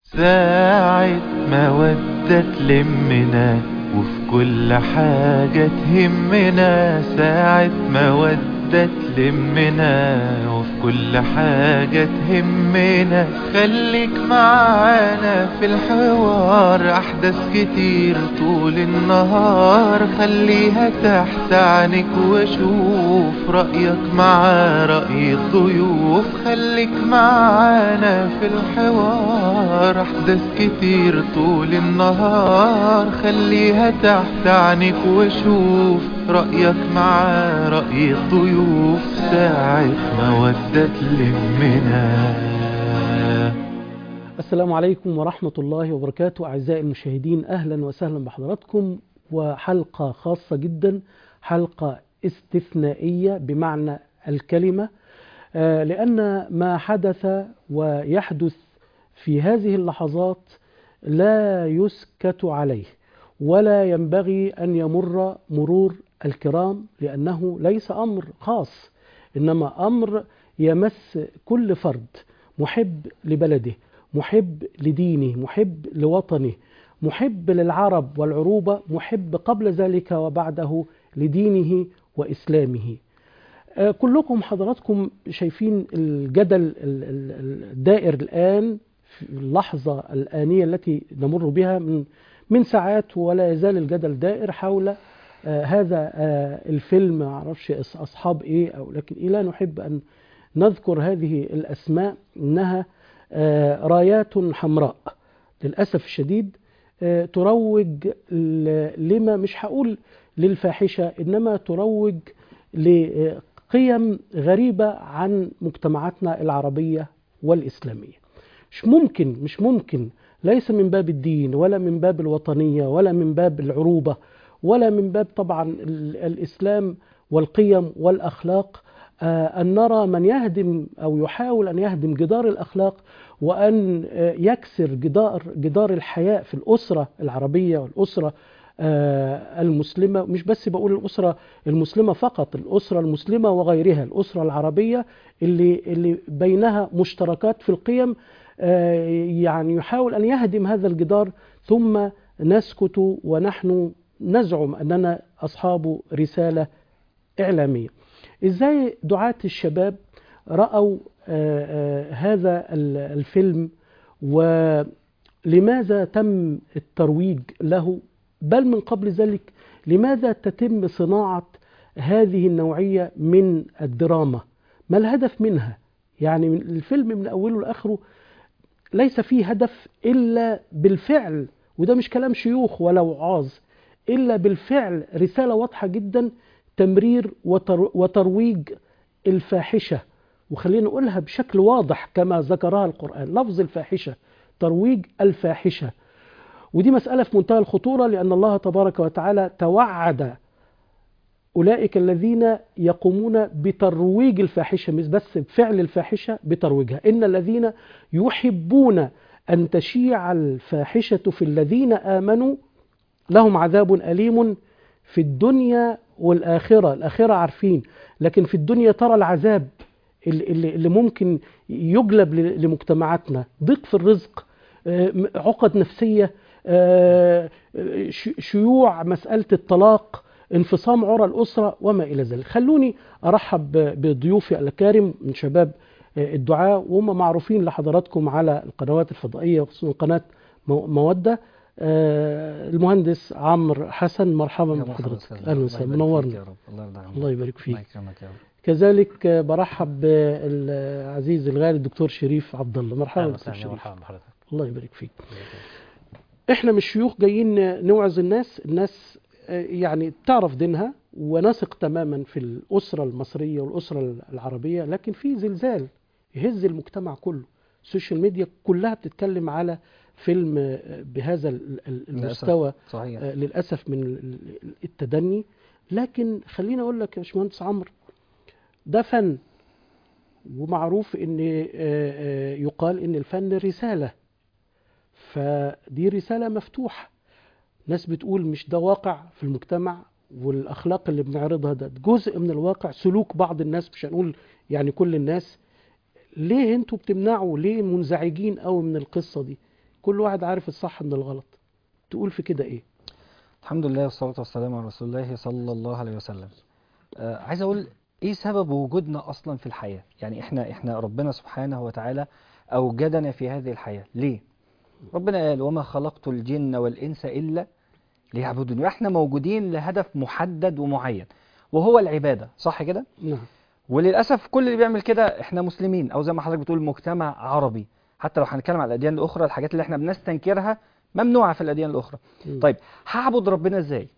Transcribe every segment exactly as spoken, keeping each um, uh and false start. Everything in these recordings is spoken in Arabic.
ساعة مودة تلمنا وفي كل حاجة تهمنا. ساعة مودة تلمنا وفي كل حاجة تهمنا. خليك معانا في الحوار، أحداث كتير طول النهار. خليها تحت عنك وشوف رأيك مع رأي الضيوف. خليك معانا في الحوار، أحداث كتير طول النهار. خليها تحت عنك وشوف رأيك مع رأي الضيوف. ساعة مودة تلمنا. السلام عليكم ورحمة الله وبركاته. أعزائي المشاهدين، أهلا وسهلا بحضراتكم، وحلقة خاصة جدا، حلقة استثنائية بمعنى الكلمة، لأن ما حدث ويحدث في هذه اللحظات لا يسكت عليه، ولا ينبغي أن يمر مرور الكرام، لأنه ليس أمر خاص، إنما أمر يمس كل فرد محب لبلده، محب لدينه، محب لوطنه، محب للعرب والعروبة، محب قبل ذلك وبعده لدينه وإسلامه. كلكم حضراتكم شايفين الجدل الدائر الآن في اللحظة الآنية التي نمر بها من من ساعات، ولا يزال الجدل دائر حول آه هذا آه الفيلم. ما اعرفش أصحاب إيه، أو لكن إيه، لا نحب أن نذكر هذه الأسماء. إنها آه رايات حمراء للأسف الشديد، آه تروج لما، مش هقول للفاحشة، إنما تروج لقيم غريبة عن مجتمعاتنا العربية والإسلامية. مش ممكن مش ممكن ليس من باب الدين، ولا من باب الوطنية، ولا من باب العروبة، ولا من باب طبعا الإسلام والقيم والأخلاق، أن نرى من يهدم أو يحاول أن يهدم جدار الأخلاق، وأن يكسر جدار جدار الحياء في الأسرة العربية والأسرة المسلمة. مش بس بقول الأسرة المسلمة فقط، الأسرة المسلمة وغيرها، الأسرة العربية اللي اللي بينها مشتركات في القيم. يعني يحاول أن يهدم هذا الجدار، ثم نسكت ونحن نزعم أننا أصحاب رسالة إعلامية. إزاي دعاة الشباب رأوا هذا الفيلم، ولماذا تم الترويج له؟ بل من قبل ذلك، لماذا تتم صناعة هذه النوعية من الدراما؟ ما الهدف منها؟ يعني الفيلم من أوله لآخره ليس فيه هدف إلا بالفعل، وده مش كلام شيوخ ولا وعاظ، إلا بالفعل رسالة واضحة جدا، تمرير وترويج الفاحشة. وخلينا نقولها بشكل واضح كما ذكرها القرآن، لفظ الفاحشة، ترويج الفاحشة. ودي مسألة في منتهى الخطورة، لأن الله تبارك وتعالى توعد أولئك الذين يقومون بترويج الفاحشة، مش بس بفعل الفاحشة، بترويجها. إن الذين يحبون أن تشيع الفاحشة في الذين آمنوا لهم عذاب أليم في الدنيا والآخرة. الآخرة عارفين، لكن في الدنيا ترى العذاب اللي, اللي ممكن يجلب لمجتمعاتنا: ضيق في الرزق، عقد نفسية، شيوع مسألة الطلاق، انفصام عرى الأسرة، وما إلى ذلك. خلوني أرحب بضيوفي الكرام من شباب الدعاء، وهم معروفين لحضراتكم على القنوات الفضائية، وخصوصا قناة مودة. المهندس عمرو حسن، مرحبا بحضرتك، أهلا وسهلا، منورنا. الله يبارك فيك. كذلك برحب بالعزيز الغالي الدكتور شريف عبد الله، مرحبا دكتور شريف. الله يبارك فيك. احنا مش شيوخ جايين نوعظ الناس، الناس يعني تعرف دينها، ونثق تماما في الأسرة المصرية والأسرة العربية، لكن في زلزال يهز المجتمع كله. السوشيال ميديا كلها بتتكلم على فيلم بهذا المستوى، صحيح. للأسف من التدني. لكن خليني أقول لك يا باشمهندس عمرو، ده فن، ومعروف ان يقال ان الفن رسالة، فدي رسالة مفتوحة. ناس بتقول مش ده واقع في المجتمع، والأخلاق اللي بنعرضها ده جزء من الواقع، سلوك بعض الناس، مش هنقول يعني كل الناس. ليه انتوا بتمنعوا؟ ليه منزعجين قوي من القصة دي؟ كل واحد عارف الصح من الغلط، تقول في كده ايه؟ الحمد لله والصلاة والسلام على رسول الله صلى الله عليه وسلم. آه عايز اقول ايه سبب وجودنا اصلا في الحياة؟ يعني احنا احنا ربنا سبحانه وتعالى اوجدنا في هذه الحياة ليه؟ ربنا قال وما خلقت الجن والانس الا ليعبدون. احنا موجودين لهدف محدد ومعين وهو العبادة، صح كده؟ نعم. وللاسف كل اللي بيعمل كده احنا مسلمين، او زي ما حضرتك بتقول مجتمع عربي. حتى لو هنتكلم على الاديان الاخرى، الحاجات اللي احنا بنستنكرها ممنوعة في الاديان الاخرى. م. طيب هعبد ربنا ازاي؟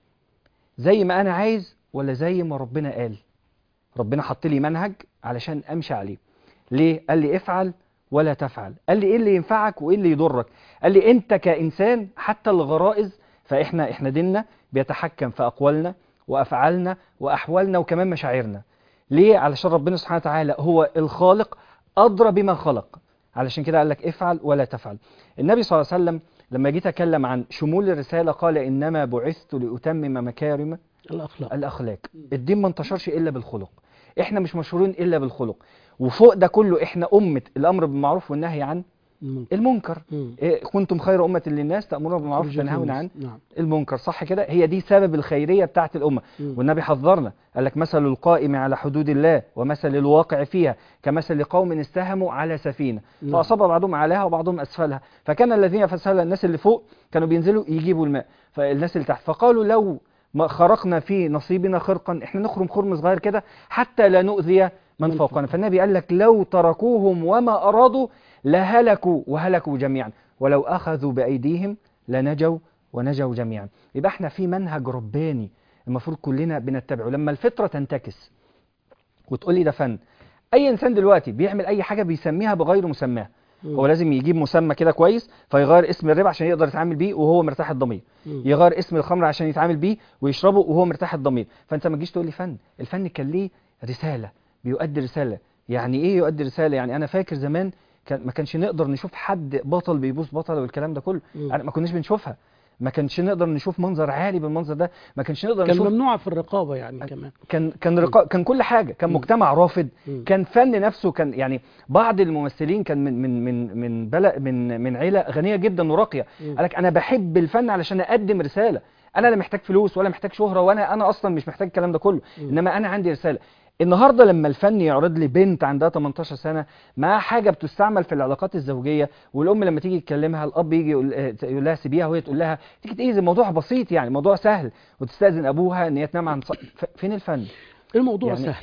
زي ما انا عايز ولا زي ما ربنا قال؟ ربنا حط لي منهج علشان امشي عليه. ليه؟ قال لي افعل ولا تفعل. قال لي ايه اللي ينفعك وايه اللي يضرك. قال لي انت كانسان حتى الغرائز، فاحنا احنا ديننا بيتحكم في اقوالنا وافعالنا واحوالنا وكمان مشاعرنا. ليه؟ علشان ربنا سبحانه وتعالى هو الخالق ادرى بما خلق. علشان كده قال لك افعل ولا تفعل. النبي صلى الله عليه وسلم لما جيت اتكلم عن شمول الرساله قال انما بعثت لاتمم مكارم الاخلاق. الاخلاق. الدين ما انتشرش الا بالخلق، احنا مش مشهورين الا بالخلق. وفوق ده كله احنا امه الامر بالمعروف والنهي عن المنكر. المنكر. إيه كنتم خير امه للناس تامرون بالمعروف وتنهون عن نعم. المنكر، صح كده؟ هي دي سبب الخيريه بتاعت الامه. م. والنبي حذرنا قال لك مثل القائم على حدود الله ومثل الواقع فيها كمثل قوم استهموا على سفينه نعم. فاصاب بعضهم اعلاها وبعضهم اسفلها فكان الذين فسلها الناس اللي فوق كانوا بينزلوا يجيبوا الماء، فالناس اللي تحت فقالوا لو ما خرقنا في نصيبنا خرقا، احنا نخرم خرم صغير كده حتى لا نؤذي من فوقنا. فالنبي قال لك لو تركوهم وما أرادوا لهلكوا وهلكوا جميعا ولو أخذوا بأيديهم لنجوا ونجوا جميعا. يبقى احنا في منهج رباني المفروض كلنا بنتبعه. لما الفطرة تنتكس وتقول لي ده فن، أي إنسان دلوقتي بيعمل أي حاجة بيسميها بغير مسماها. هو لازم يجيب مسمى كده كويس فيغير اسم الربا عشان يقدر يتعامل بيه وهو مرتاح الضمير، يغير اسم الخمر عشان يتعامل بيه ويشربه وهو مرتاح الضمير. فانت ما تجيش تقول لي فن. الفن كان ليه رساله، بيؤدي رساله. يعني ايه يؤدي رساله؟ يعني انا فاكر زمان كان ما كانش نقدر نشوف حد بطل بيبوس بطل والكلام ده كله، يعني ما كناش بنشوفها. ما كانش نقدر نشوف منظر عالي بالمنظر ده، ما كانش نقدر كان نشوف. كان ممنوعه في الرقابه يعني كمان. كان كان رقا... كان كل حاجه، كان مجتمع رافض. كان فن نفسه كان يعني بعض الممثلين كان من من من من بلد من من عيله غنيه جدا وراقيه، قال لك انا بحب الفن علشان اقدم رساله. انا لا محتاج فلوس ولا محتاج شهره، وانا انا اصلا مش محتاج الكلام ده كله، انما انا عندي رساله. النهارده لما الفن يعرض لي بنت عندها تمنتاشر سنه مع حاجه بتصطعمل في العلاقات الزوجيه، والام لما تيجي تكلمها الاب يجي يقول لها سيبيها وهي تقول لها تيجي تاذي، الموضوع بسيط يعني موضوع سهل، وتستاذن ابوها ان هي تنام عن ص... فين الفن؟ الموضوع يعني يعني سهل.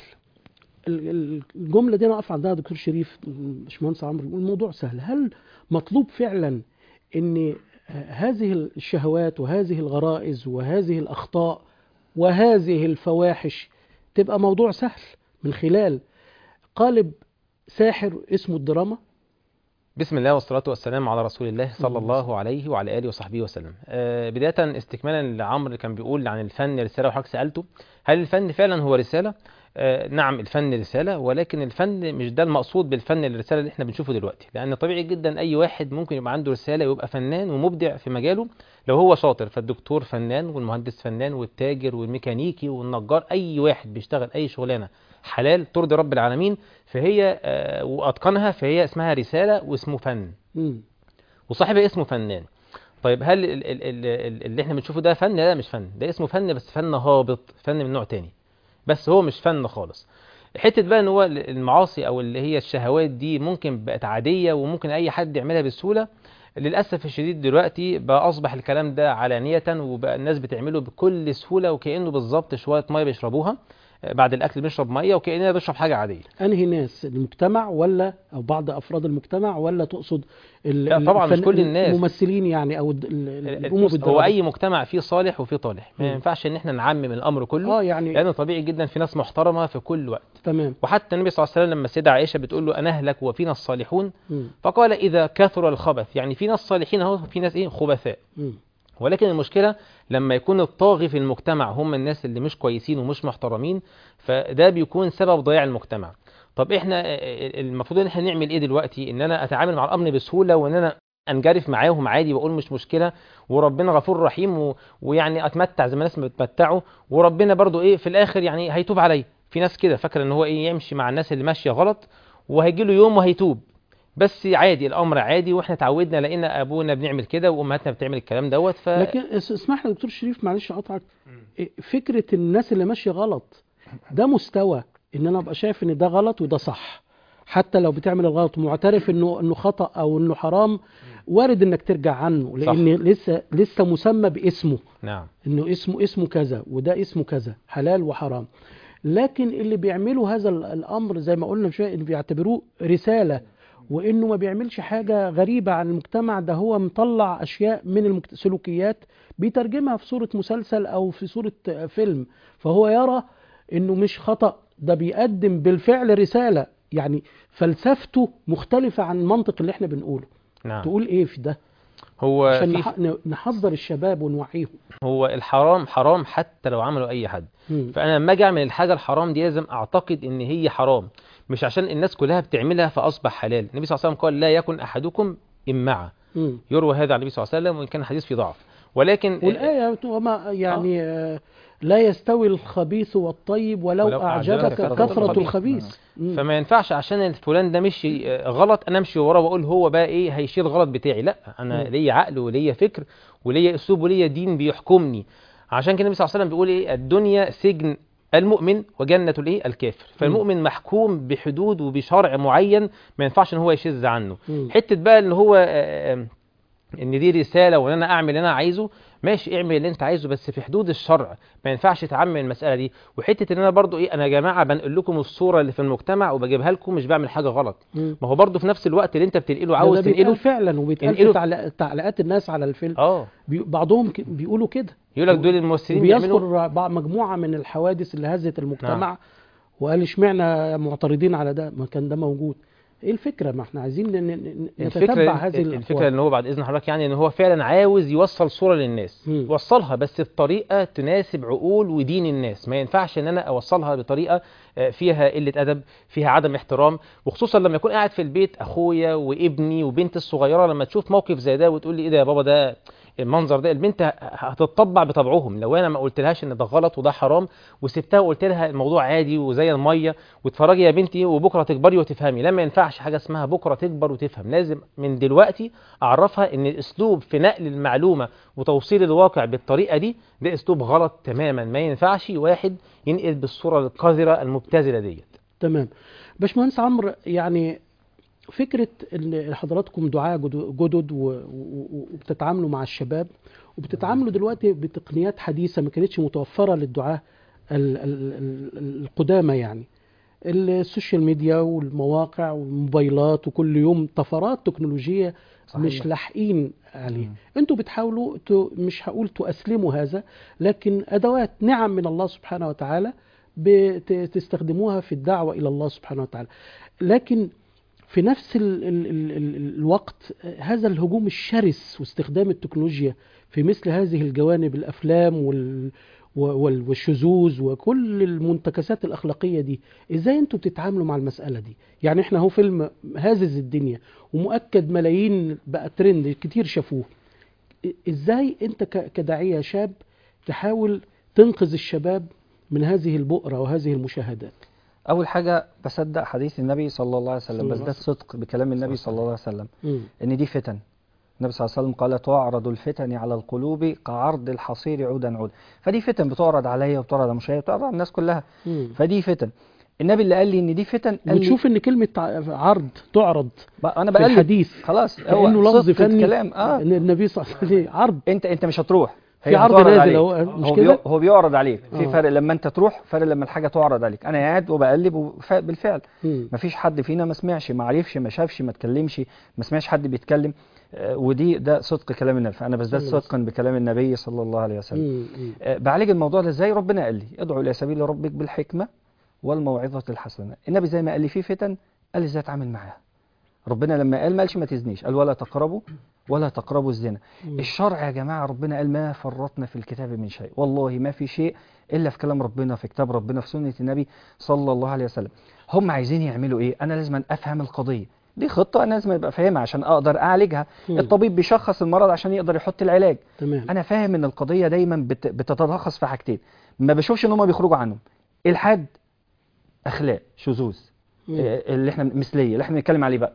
الجمله دي انا اقف عندها دكتور شريف باشمهندس عمرو، الموضوع سهل. هل مطلوب فعلا ان هذه الشهوات وهذه الغرائز وهذه الاخطاء وهذه الفواحش تبقى موضوع سهل من خلال قالب ساحر اسمه الدراما؟ بسم الله والصلاة والسلام على رسول الله صلى الله عليه وعلى آله وصحبه وسلم. آه بداية استكمالا لعمرو كان بيقول عن الفن رسالة، وحضرتك سألته هل الفن فعلا هو رسالة؟ آه نعم الفن رسالة، ولكن الفن مش ده المقصود بالفن الرسالة اللي احنا بنشوفه دلوقتي، لأن طبيعي جدا أي واحد ممكن يبقى عنده رسالة ويبقى فنان ومبدع في مجاله لو هو شاطر. فالدكتور فنان والمهندس فنان والتاجر والميكانيكي والنجار، أي واحد بيشتغل أي شغلانة حلال ترضي رب العالمين فهي آه وأتقنها فهي اسمها رسالة واسمه فن، وصاحبها اسمه فنان. طيب هل ال ال ال اللي احنا بنشوفه ده فن؟ لا مش فن، ده اسمه فن بس فن هابط، فن من نوع تاني، بس هو مش فن خالص. حتة بقى ان هو المعاصي او اللي هي الشهوات دي ممكن بقت عادية وممكن اي حد يعملها بسهولة، للأسف الشديد دلوقتي بقى أصبح الكلام ده علانية وبقى الناس بتعمله بكل سهولة وكأنه بالظبط شوية مية بيشربوها بعد الأكل، بيشرب مية وكأنه بيشرب حاجة عادية. أنهي ناس؟ المجتمع ولا أو بعض أفراد المجتمع ولا تقصد لا طبعا مش كل الناس، الممثلين يعني أو هو أي مجتمع فيه صالح وفيه طالح، ما ينفعش إن احنا نعمم الأمر كله. آه يعني لأنه طبيعي جدا في ناس محترمة في كل وقت. تمام. وحتى النبي صلى الله عليه وسلم لما السيدة عائشة بتقول له أنهلك وفينا الصالحون، م. فقال إذا كثر الخبث، يعني في ناس صالحين أهو في ناس إيه خبثاء. م. ولكن المشكلة لما يكون الطاغي في المجتمع هم الناس اللي مش كويسين ومش محترمين، فده بيكون سبب ضياع المجتمع. طب احنا المفروض ان احنا نعمل ايه دلوقتي؟ ان انا اتعامل مع الامر بسهولة وان انا انجرف معاهم عادي واقول مش مشكلة وربنا غفور رحيم و... ويعني اتمتع زي ما الناس بتمتعوا وربنا برضو ايه في الاخر يعني هيتوب علي. في ناس كده فاكره ان هو ايه يمشي مع الناس اللي ماشية غلط وهيجي له يوم وهيتوب، بس عادي، الامر عادي، واحنا اتعودنا لقينا ابونا بنعمل كده وامهاتنا بتعمل الكلام دوت. ف لكن اس- اسمح لي يا دكتور شريف، معلش اقطعك. إيه فكره الناس اللي ماشيه غلط ده مستوى ان انا ابقى شايف ان ده غلط وده صح، حتى لو بتعمل الغلط ومعترف انه انه خطأ او انه حرام، وارد انك ترجع عنه، صح. لان لسه لسه مسمى باسمه، نعم. انه اسمه اسمه كذا وده اسمه كذا، حلال وحرام. لكن اللي بيعملوا هذا ال- الامر زي ما قلنا من شويه، ان بيعتبروه رساله، وانه ما بيعملش حاجه غريبه عن المجتمع، ده هو مطلع اشياء من المجت... سلوكيات بيترجمها في صوره مسلسل او في صوره آه، فيلم، فهو يرى انه مش خطأ، ده بيقدم بالفعل رساله، يعني فلسفته مختلفه عن المنطق اللي احنا بنقوله. نعم. تقول ايه في ده هو عشان في نح... نحذر الشباب ونوعيهم؟ هو الحرام حرام حتى لو عمله اي حد. مم. فانا لما اجي اعمل الحاجه الحرام دي لازم اعتقد ان هي حرام، مش عشان الناس كلها بتعملها فاصبح حلال. النبي صلى الله عليه وسلم قال لا يكن احدكم امعه. مم. يروى هذا عن النبي صلى الله عليه وسلم وان كان الحديث فيه ضعف، ولكن والآية وما يعني آه. لا يستوي الخبيث والطيب ولو, ولو أعجبك أعجبك كثرة كثرة الخبيث. مم. فما ينفعش عشان الفلان ده مشي آه، غلط انا امشي وراه واقول هو بقى ايه هيشيل الغلط بتاعي. لا، انا مم. ليا عقل وليا فكر وليا اسلوب وليا دين بيحكمني. عشان كده النبي صلى الله عليه وسلم بيقول ايه الدنيا سجن المؤمن وجنة الايه الكافر. فالمؤمن محكوم بحدود وبشرع معين ما ينفعش ان هو يشذ عنه. مم. حته بقى اللي هو آه، آه، ان دي رساله وان انا اعمل اللي انا عايزه، ماشي اعمل اللي انت عايزه بس في حدود الشرع، ما ينفعش تعمم المساله دي. وحته ان انا برضو ايه انا يا جماعه بنقل لكم الصوره اللي في المجتمع وبجيبها لكم، مش بعمل حاجه غلط. مم. ما هو برضو في نفس الوقت اللي انت بتنقله ده عاوز ده بيتقال تنقله. فعلا، وبيتقال في انقله. تعليق- تعليقات الناس على الفيلم. اه بي بعضهم ك- بيقولوا كده، يقول لك دول الممثلين بيعملوا. وبيذكر بعض- مجموعة من الحوادث اللي هزت المجتمع، وقال اشمعنى معترضين على ده ما كان ده موجود. ايه الفكرة؟ ما احنا عايزين ن- ن- نتتبع الفكره هذه الفكره الأقوال. ان هو بعد اذن حضرتك يعني ان هو فعلا عاوز يوصل صوره للناس، مم. وصلها بس بطريقه تناسب عقول ودين الناس. ما ينفعش ان انا اوصلها بطريقه آه، فيها قله ادب، فيها عدم احترام. وخصوصا لما يكون قاعد في البيت اخويا وابني وبنتي الصغيره، لما تشوف موقف زي ده وتقول لي ايه ده يا بابا، ده المنظر ده، البنت ه- هتتطبع بطبعهم. لو انا ما قلتلهاش ان ده غلط وده حرام وسبتها وقلت لها الموضوع عادي وزي الميه واتفرجي يا بنتي وبكره تكبري وتفهمي، لا ما ينفعش حاجه اسمها بكره تكبر وتفهم. لازم من دلوقتي اعرفها ان الاسلوب في نقل المعلومه وتوصيل الواقع بالطريقه دي ده اسلوب غلط تماما. ما ينفعش واحد ينقل بالصوره القذره المبتذله ديت. تمام. باشمهندس عمرو، يعني فكرة ان حضراتكم دعاة جدد جدد و- و- وبتتعاملوا مع الشباب، وبتتعاملوا دلوقتي بتقنيات حديثة ما كانتش متوفرة للدعاة ال- ال- ال- القدامى، يعني السوشيال ميديا والمواقع والموبايلات، وكل يوم طفرات تكنولوجية صحيح. مش لاحقين عليه. مم. انتوا بتحاولوا ت- مش هقول تؤسلموا هذا، لكن ادوات نعم من الله سبحانه وتعالى بتستخدموها في الدعوة الى الله سبحانه وتعالى. لكن في نفس ال ال ال ال الوقت هذا الهجوم الشرس واستخدام التكنولوجيا في مثل هذه الجوانب، الافلام وال وال- والشذوذ وكل المنتكسات الاخلاقيه دي، ازاي انتوا بتتعاملوا مع المساله دي؟ يعني احنا هو فيلم هازز الدنيا ومؤكد ملايين بقى ترند كتير شافوه، ازاي انت ك- كداعيه شاب تحاول تنقذ الشباب من هذه البؤره وهذه المشاهدات؟ اول حاجه بصدق حديث النبي صلى الله عليه صلى وسلم، الله بس عليه ده صدق بكلام النبي صلى الله عليه وسلم، مم. ان دي فتن. النبي صلى الله عليه وسلم قال تعرض الفتن على القلوب كعرض الحصير عودا عودا. فدي فتن بتعرض عليا وبتعرض على المشاهد وبتعرض على الناس كلها، مم. فدي فتن. النبي اللي قال لي ان دي فتن قال لي وتشوف ان كلمه ع- عرض تعرض بقى انا في بقلب الحديث خلاص كانه هو لفظ صدق فني، الكلام. اه ان النبي صلى الله عليه وسلم عرض، انت انت مش هتروح، في هي عرض هتعرض نازل عليك. اهو، مش هو كده؟ بيع- هو بيعرض عليك في آه. فرق لما انت تروح، فرق لما الحاجه تعرض عليك. انا قاعد وبقلب وف- بالفعل مم. مفيش حد فينا ما سمعش، ما عرفش، ما شافش، ما اتكلمش، ما سمعش حد بيتكلم. آه، ودي ده صدق كلام النبي، فانا بزداد صلى الله صدقا بكلام النبي صلى الله عليه وسلم. مم. مم. آه، بعالج الموضوع ده ازاي؟ ربنا قال لي ادعو الى سبيل ربك بالحكمه والموعظه الحسنه. النبي زي ما قال لي في فتن قال لي ازاي اتعامل معاها. ربنا لما قال ما قالش ما تزنيش، قال ولا تقربوا ولا تقربوا الزنا. مم. الشرع يا جماعه ربنا قال ما فرطنا في الكتاب من شيء، والله ما في شيء الا في كلام ربنا، في كتاب ربنا، في سنه النبي صلى الله عليه وسلم. هم عايزين يعملوا ايه؟ انا لازم افهم القضيه دي، خطه انا لازم ابقى فاهمها عشان اقدر اعالجها. مم. الطبيب بيشخص المرض عشان يقدر يحط العلاج. تمام. انا فاهم ان القضيه دايما بت... بتتلخص في حاجتين ما بشوفش ان هم بيخرجوا عنهم: الحاد، اخلاق، شذوذ، مم. آه، اللي احنا مثليه اللي احنا بنتكلم عليه بقى.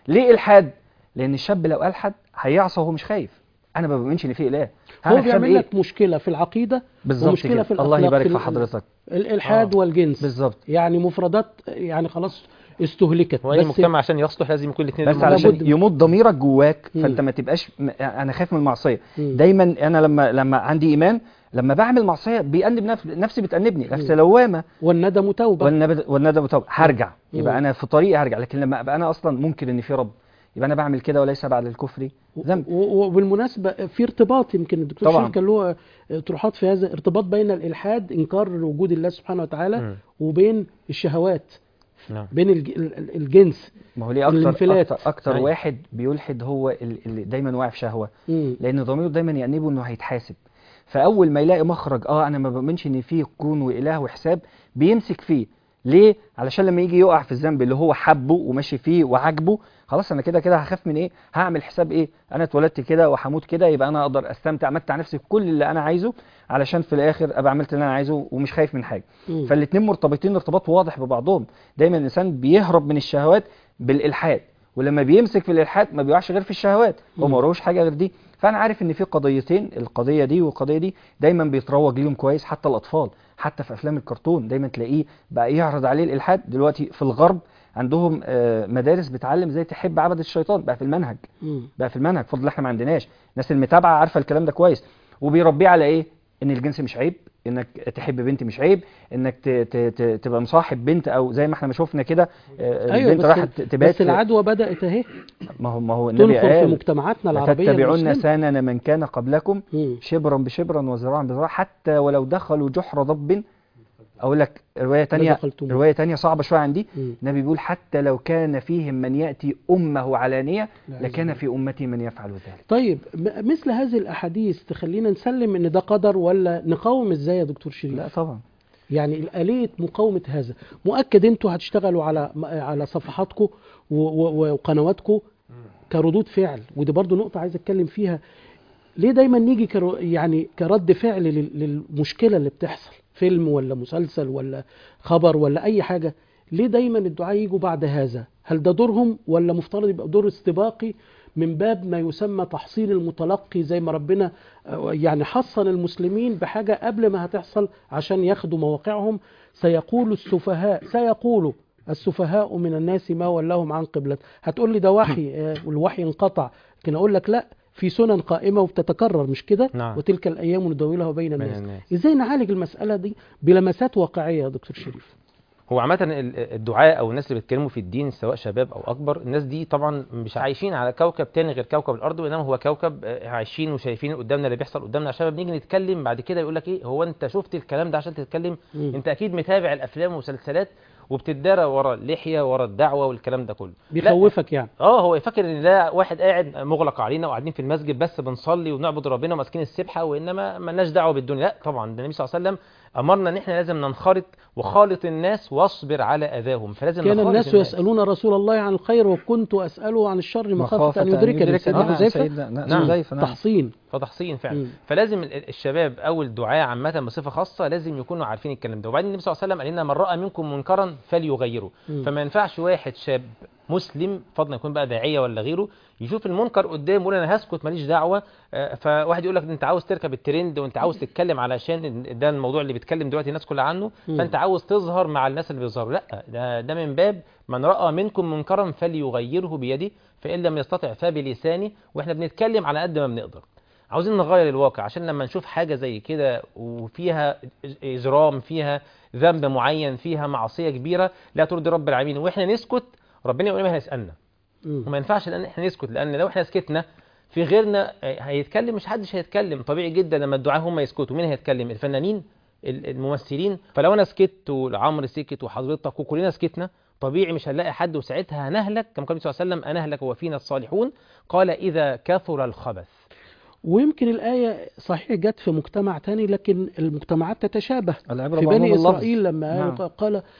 ليه الحاد؟ لان الشاب لو الحد هيعصى وهو مش خايف. انا ما بؤمنش ان في اله، هو هعمل حساب بيعمل ايه؟ لك مشكلة في العقيدة بالظبط ومشكلة كده. في الأخلاق، الله يبارك في في ال- حضرتك. الإلحاد آه. والجنس بالظبط. يعني مفردات يعني خلاص استهلكت. واي بس مجتمع عشان يصلح لازم يكون الاثنين بس دول علشان لابد من- يموت ضميرك جواك، مم. فانت ما تبقاش م- انا خايف من المعصيه. مم. دايما انا لما لما عندي ايمان، لما بعمل معصيه بيأنب نفس نفسي، بتأنبني نفسي مم. لوامه، والندم توبة. والندم والندم توبه، هرجع. مم. يبقى انا في طريقي هرجع. لكن لما ابقى انا اصلا منكر ان في رب، يبقى انا بعمل كده وليس بعد الكفر ذنب. و- و- وبالمناسبة في ارتباط، يمكن الدكتور طبعاً. شريف كان له طروحات في هذا، ارتباط بين الإلحاد إنكار وجود الله سبحانه وتعالى مم. وبين الشهوات، نعم. بين الج- ال- ال- الجنس. ما هو ليه اكتر الانفلات. اكتر, أكتر أيوة. واحد بيلحد هو ال- اللي دايما واقع في شهوه، مم. لان ضميره دايما يأنبه انه هيتحاسب. فاول ما يلاقي مخرج، اه انا ما بؤمنش ان في كون واله وحساب، بيمسك فيه. ليه؟ علشان لما يجي يقع في الذنب اللي هو حبه وماشي فيه وعاجبه، خلاص انا كده كده هخاف من ايه؟ هعمل حساب ايه؟ انا اتولدت كده وهموت كده، يبقى انا اقدر استمتع امتع نفسي بكل اللي انا عايزه، علشان في الاخر ابقى عملت اللي انا عايزه ومش خايف من حاجه. مم. فالاتنين مرتبطين ارتباط واضح ببعضهم. دايما الانسان بيهرب من الشهوات بالالحاد، ولما بيمسك في الالحاد ما بيقعش غير في الشهوات، هو مم. ما وراهوش حاجه غير دي. فانا عارف ان في قضيتين، القضيه دي والقضيه دي دايما بيتروج ليهم كويس، حتى الاطفال، حتى في افلام الكرتون دايما تلاقيه بقى يعرض عليه الالحاد. دلوقتي في الغرب عندهم آه، مدارس بتعلم ازاي تحب عبده الشيطان، بقى في المنهج، مم. بقى في المنهج. فضل احنا ما عندناش. الناس المتابعه عارفه الكلام ده كويس، وبيربيه على ايه؟ ان الجنس مش عيب، انك تحب بنت مش عيب، انك ت- ت- ت- تبقى مصاحب بنت، او زي ما احنا ما شفنا كده آه، ايوه البنت بس, راحت تبات بس في- العدوى بدأت اهي ما هو ما هو النبي تنخر في قال مجتمعاتنا العربية لتتبعن المسلمة. سنن من كان قبلكم مم. شبرا بشبرا وذراعا بذراع حتى ولو دخلوا جحر ضب. اقول لك روايه تانية، لدخلتموه. روايه تانية صعبه شويه عن دي. مم. النبي بيقول حتى لو كان فيهم من ياتي امه علانيه لا لكان عز في امتي من يفعل ذلك. طيب م- مثل هذه الأحاديث تخلينا نسلم ان ده قدر، ولا نقاوم ازاي يا دكتور شريف؟ لا طبعا. يعني آلية مقاومة هذا، مؤكد انتوا هتشتغلوا على على صفحاتكم و- و- وقنواتكم كردود فعل، ودي برضو نقطة عايز اتكلم فيها. ليه دايما نيجي كرو يعني كرد فعل لل- للمشكلة اللي بتحصل، فيلم ولا مسلسل ولا خبر ولا أي حاجة؟ ليه دايما الدعاء يجوا بعد هذا؟ هل ده دورهم، ولا مفترض يبقى دور استباقي من باب ما يسمى تحصين المتلقي، زي ما ربنا آه، يعني حصن المسلمين بحاجة قبل ما هتحصل عشان ياخدوا مواقعهم؟ سيقول السفهاء سيقول السفهاء من الناس ما ولاهم عن قبلة. هتقول لي ده وحي آه، والوحي انقطع، لكن أقول لك لا، في سنن قائمة وبتتكرر، مش كده؟ نعم. وتلك الأيام نداولها بين بين الناس. الناس. إزاي نعالج المسألة دي بلمسات واقعية يا دكتور شريف؟ هو عامة ال- الدعاء أو الناس اللي بيتكلموا في الدين سواء شباب أو أكبر، الناس دي طبعا مش عايشين على كوكب تاني غير كوكب الأرض، وإنما هو كوكب آه، عايشين وشايفين قدامنا اللي بيحصل قدامنا. عشان بنيجي نتكلم بعد كده يقول لك إيه، هو أنت شفت الكلام ده عشان تتكلم؟ مم. أنت أكيد متابع الأفلام والمسلسلات وبتدارى ورا اللحية ورا الدعوة والكلام ده كله. لا، بيخوفك يعني. اه هو فاكر ان ده واحد قاعد مغلق علينا وقاعدين في المسجد بس بنصلي ونعبد ربنا وماسكين السبحه، وانما مالناش دعوه بالدنيا. لا طبعا، ده النبي صلى الله عليه وسلم امرنا ان احنا لازم ننخرط وخالط الناس واصبر على اذاهم، فلازم كان نخالط الناس يسألون رسول الله عن الخير وكنت أسأله عن الشر مخافة أن يدركني. سيدنا نعم، حذيفة سيدنا نعم. حذيفة، نعم. تحصين. فتحصين فعلا. مم. فلازم ال- الشباب او الدعاة عامه بصفه خاصه لازم يكونوا عارفين الكلام ده. وبعدين النبي صلى الله عليه وسلم قال لنا من راى منكم منكرا فليغيره. مم. فما ينفعش واحد شاب مسلم، فضلا يكون بقى داعيه ولا غيره، يشوف المنكر قدامه يقول انا هسكت ماليش دعوه. آه، فواحد يقول لك انت عاوز تركب الترند وانت عاوز تتكلم علشان ده الموضوع اللي بيتكلم دلوقتي الناس كلها عنه، مم. فانت عاوز تظهر مع الناس اللي بيظهروا. لا، ده ده من باب من راى منكم منكرا فليغيره بيده فان لم يستطع فبلسانه. واحنا بنتكلم على قد ما بنقدر، عاوزين نغير الواقع، عشان لما نشوف حاجة زي كده وفيها إجرام، فيها ذنب معين، فيها معصية كبيرة لا ترضي رب العالمين، وإحنا نسكت، ربنا يقول ما هيسألنا. مم. وما ينفعش لأن إحنا نسكت، لأن لو إحنا سكتنا في غيرنا هيتكلم، مش حدش هيتكلم. طبيعي جدا لما الدعاء هم يسكتوا، مين هيتكلم؟ الفنانين، الممثلين. فلو أنا سكت وعمرو سكت وحضرتك وكلنا سكتنا، طبيعي مش هنلاقي حد، وساعتها هنهلك. كما قال النبي صلى الله عليه وسلم أنهلك وفينا الصالحون، قال إذا كثر الخبث. ويمكن الآية صحيح جت في مجتمع تاني، لكن المجتمعات تتشابه. العبرة في بعموم بني اللفظ. إسرائيل لما نعم. قال آه،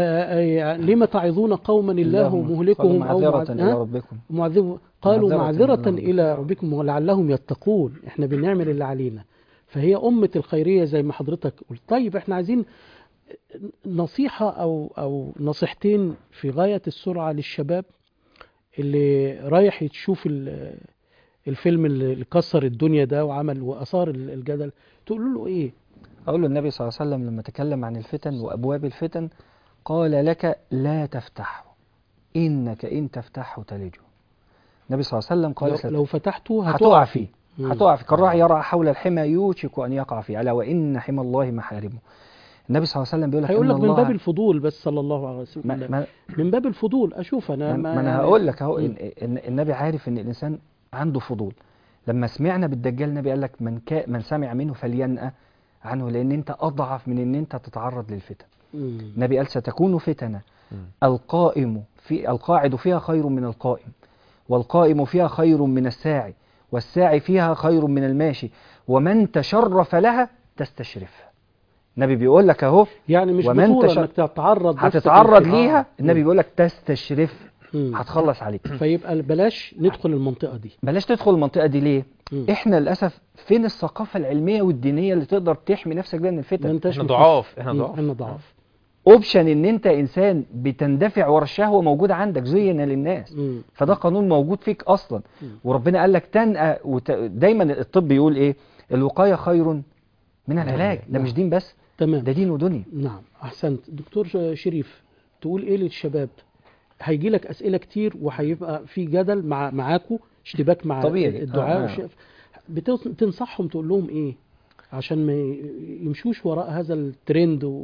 آه، لما تعظون قوما الله مهلكهم أو معذرة إلى معذ- ربكم. معذب قالوا معذرة معذرة إلى إلى ربكم ولعلهم يتقون. احنا بنعمل اللي علينا، فهي أمة الخيرية زي ما حضرتك قلت. طيب احنا عايزين نصيحة أو أو نصيحتين في غاية السرعة للشباب اللي رايح تشوف ال- الفيلم اللي كسر الدنيا ده وعمل وأثار الجدل، تقول له إيه؟ أقول له النبي صلى الله عليه وسلم لما تكلم عن الفتن وأبواب الفتن قال لك لا تفتحه إنك إن تفتحه تلجه. النبي صلى الله عليه وسلم قال لو, ست- لو فتحته هتقع هتقع فيه فيه. هتقع فيه كالراعي يرعى حول الحمى يوشك أن يقع فيه ألا وإن حمى الله محارمه. النبي صلى الله عليه وسلم بيقول لك هيقول إن لك من الله باب الفضول بس صلى الله عليه وسلم. ما ما من باب الفضول أشوف أنا ما, ما أنا يعني- هقول لك أهو مم. إن إن النبي عارف إن الإنسان عنده فضول. لما سمعنا بالدجال النبي قال لك من كا من سمع منه فلينأى عنه لأن أنت أضعف من إن أنت تتعرض للفتن. مم. النبي قال ستكون فتنة مم. القائم في القاعد فيها خير من القائم والقائم فيها خير من الساعي والساعي فيها خير من الماشي ومن تشرف لها تستشرفها. النبي بيقول لك اهو يعني مش ومن بطولة تش- انك تتعرض نفسك هتتعرض للفتن. ليها. آه. النبي بيقول لك تستشرف مم. هتخلص عليك. فيبقى بلاش ندخل المنطقة دي. بلاش تدخل المنطقة دي ليه؟ مم. احنا للأسف فين الثقافة العلمية والدينية اللي تقدر تحمي نفسك بيها من ما الفتن؟ انتش احنا مفكر. ضعاف احنا مم. ضعاف احنا ضعاف. اوبشن ان انت انسان بتندفع ورا الشهوة موجود عندك زين للناس. مم. فده قانون موجود فيك اصلا. مم. وربنا قال لك تنأى وت... دايما الطب يقول ايه؟ الوقاية خير من العلاج. ده نعم. مش دين بس، تمام. ده دين ودنيا. نعم احسنت. دكتور شريف تقول ايه للشباب؟ هيجي لك اسئله كتير وهيبقى في جدل مع معاكوا اشتباك مع طبيعي. الدعاء آه، آه. والشيخ. بتنص- تنصحهم تقول لهم ايه عشان ما يمشوش وراء هذا الترند و...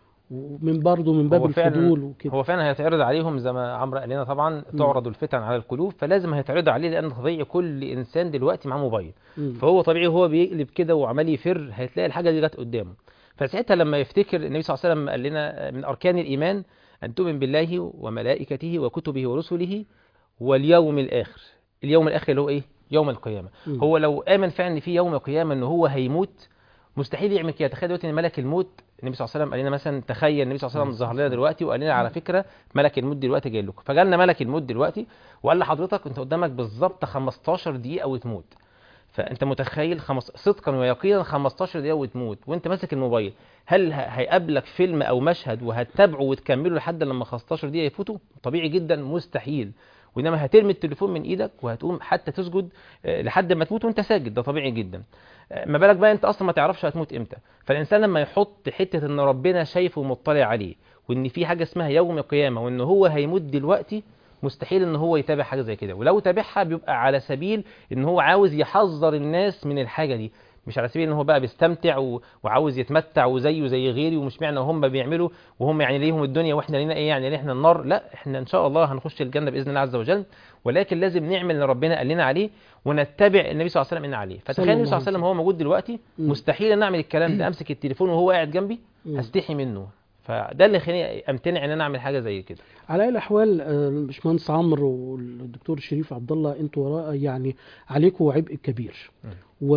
ومن برضه من باب هو فعلا الفضول وكده؟ هو فعلا هيتعرض عليهم زي ما عمرو قال لنا طبعا مم. تعرض الفتن على القلوب، فلازم هيتعرض عليه لان طبيعي كل انسان دلوقتي معاه موبايل. مم. فهو طبيعي هو بيقلب كده وعمال يفر هتلاقي الحاجه دي جت قدامه. فساعتها لما يفتكر النبي صلى الله عليه وسلم قال لنا من اركان الايمان ان تؤمن بالله وملائكته وكتبه ورسله واليوم الاخر. اليوم الاخر اللي هو ايه؟ يوم القيامه. مم. هو لو امن فعلا ان في يوم القيامه ان هو هيموت مستحيل يعمل كده. تخيل دلوقتي ان ملك الموت النبي صلى الله عليه وسلم قال لنا مثلا، تخيل النبي صلى الله عليه وسلم ظهر لنا دلوقتي وقال لنا على فكره ملك الموت دلوقتي جاي لكم. فجالنا ملك الموت دلوقتي وقال لحضرتك انت قدامك بالظبط خمستاشر دقيقه وتموت. فانت متخيل خمس... صدقا ويقينا خمستاشر دقيقه وتموت وانت ماسك الموبايل. هل ه- هيقابلك فيلم او مشهد وهتتابعه وتكمله لحد لما خمستاشر دقيقه يفوتوا؟ طبيعي جدا مستحيل. وانما هترمي التليفون من ايدك وهتقوم حتى تسجد آه، لحد ما تموت وانت ساجد. ده طبيعي جدا. آه، ما بالك بقى انت اصلا ما تعرفش هتموت امتى. فالانسان لما يحط حته ان ربنا شايفه ومطلع عليه وان في حاجه اسمها يوم القيامه وان هو هيموت دلوقتي، مستحيل ان هو يتابع حاجه زي كده. ولو تابعها بيبقى على سبيل ان هو عاوز يحذر الناس من الحاجه دي، مش على سبيل ان هو بقى بيستمتع و... وعاوز يتمتع وزيه زي غيري ومش معنى هم بيعملوا وهم يعني ليهم الدنيا واحنا لينا ايه، يعني احنا النار. لا، احنا ان شاء الله هنخش الجنه باذن الله عز وجل، ولكن لازم نعمل اللي ربنا قال لنا عليه ونتبع النبي صلى الله عليه وسلم قال عليه. فتخيل النبي صلى الله عليه وسلم هو موجود دلوقتي، مم. مستحيل ان اعمل الكلام ده. امسك التليفون وهو قاعد جنبي مم. هستحي منه. فده اللي خليني امتنع ان انا اعمل حاجه زي كده. على اي الاحوال آه، الباشمهندس عمرو والدكتور شريف عبد الله، انتوا وراء يعني عليكم عبء كبير، مم.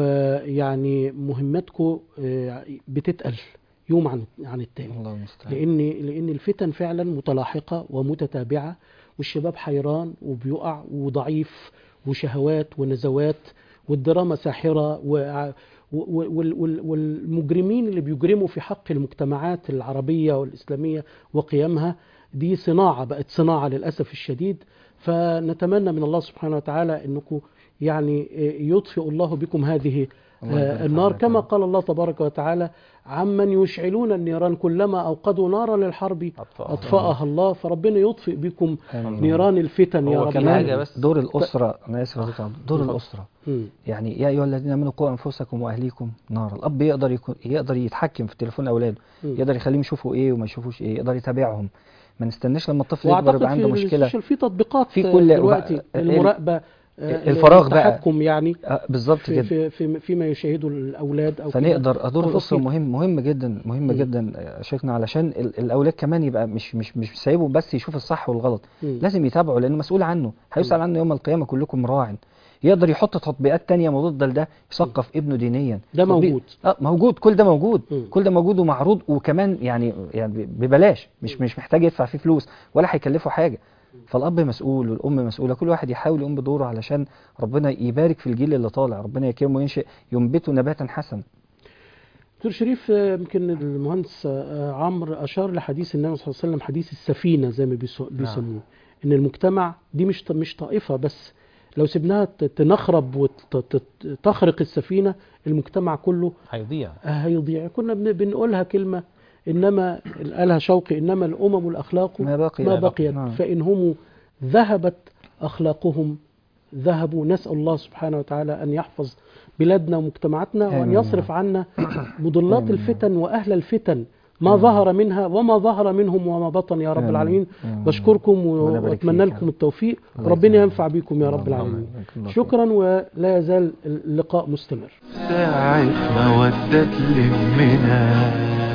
ويعني مهمتكم آه، بتتقل يوم عن عن التاني، الله المستعان. لان لان الفتن فعلا متلاحقه ومتتابعه، والشباب حيران وبيقع وضعيف وشهوات ونزوات، والدراما ساحره و وال- وال- والمجرمين اللي بيجرموا في حق المجتمعات العربية والإسلامية وقيمها دي صناعة، بقت صناعة للأسف الشديد. فنتمنى من الله سبحانه وتعالى أنكم يعني يطفئ الله بكم هذه الله يبارك آه، النار، فيك. كما قال الله تبارك وتعالى عمن يشعلون النيران كلما أوقدوا نارا للحرب أطفأها. أطفأها الله. فربنا يطفئ بكم آمين. نيران الفتن يا هو رب كمان العالمين. حاجة بس. دور الأسرة، أنا آسف يا دكتور عبد، دور اتفضل. الأسرة مم. يعني يا أيها الذين آمنوا قوا أنفسكم وأهليكم نارا. الأب يقدر يكون يقدر يتحكم في تليفون أولاده، مم. يقدر يخليهم يشوفوا إيه وما يشوفوش إيه، يقدر يتابعهم. ما نستناش لما الطفل يكبر واعتقد يبقى عنده في مشكلة. السوشيال في تطبيقات في كل- دلوقتي وبقى- المراقبه، آه، الفراغ بقى. التحكم يعني آه، بالظبط في كده. في في فيما يشاهده الاولاد او كده. فنقدر دور الأسرة تفاصيل. مهم مهم جدا مهم مم. جدا يا شيخنا، علشان ال- الأولاد كمان يبقى مش مش مش سايبه بس يشوف الصح والغلط، مم. لازم يتابعه لأنه مسؤول عنه، هيسأل عنه يوم القيامة كلكم راع. يقدر يحط تطبيقات تانية مضادة لده، يثقف ابنه دينيا. ده تطبيق- موجود. اه موجود، كل ده موجود. مم. كل ده موجود ومعروض، وكمان يعني يعني ببلاش، مش مش محتاج يدفع فيه فلوس ولا هيكلفه حاجة. فالأب مسؤول والأم مسؤولة، كل واحد يحاول يقوم بدوره علشان ربنا يبارك في الجيل اللي طالع، ربنا يكرمه وينشئ ينبته نباتا حسنا. دكتور شريف، آه، يمكن المهندس آه، عمرو اشار لحديث النبي صلى الله عليه وسلم، حديث السفينه زي ما بيسو- بيسموه. ان المجتمع دي مش مش طائفة بس، لو سيبناها تنخرب وتخرق السفينة المجتمع كله هيضيع. هيضيع. كنا بنقولها كلمة إنما قالها شوقي: إنما الأمم الأخلاق ما بقي ما بقيت نعم. فإن هم ذهبت أخلاقهم ذهبوا. نسأل الله سبحانه وتعالى أن يحفظ بلادنا ومجتمعاتنا وأن آمين. يصرف عنا مضلات آمين. الفتن وأهل الفتن ما ظهر منها وما ظهر منهم وما بطن يا رب آمين. العالمين. آمين. بشكركم ربنا يبارك وأتمنى فيك. لكم التوفيق، الله ربنا يسلمك. ينفع بكم يا رب اللهم العالمين. آمين. الله شكرا، ولا يزال اللقاء مستمر. ساعة مودة تلمنا.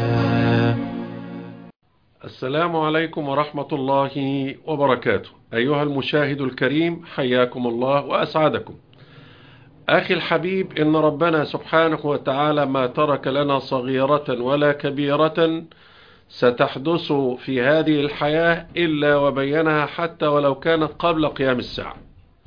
السلام عليكم ورحمة الله وبركاته. أيها المشاهد الكريم، حياكم الله وأسعدكم. أخي الحبيب، إن ربنا سبحانه وتعالى ما ترك لنا صغيرة ولا كبيرة ستحدث في هذه الحياة إلا وبينها حتى ولو كانت قبل قيام الساعة.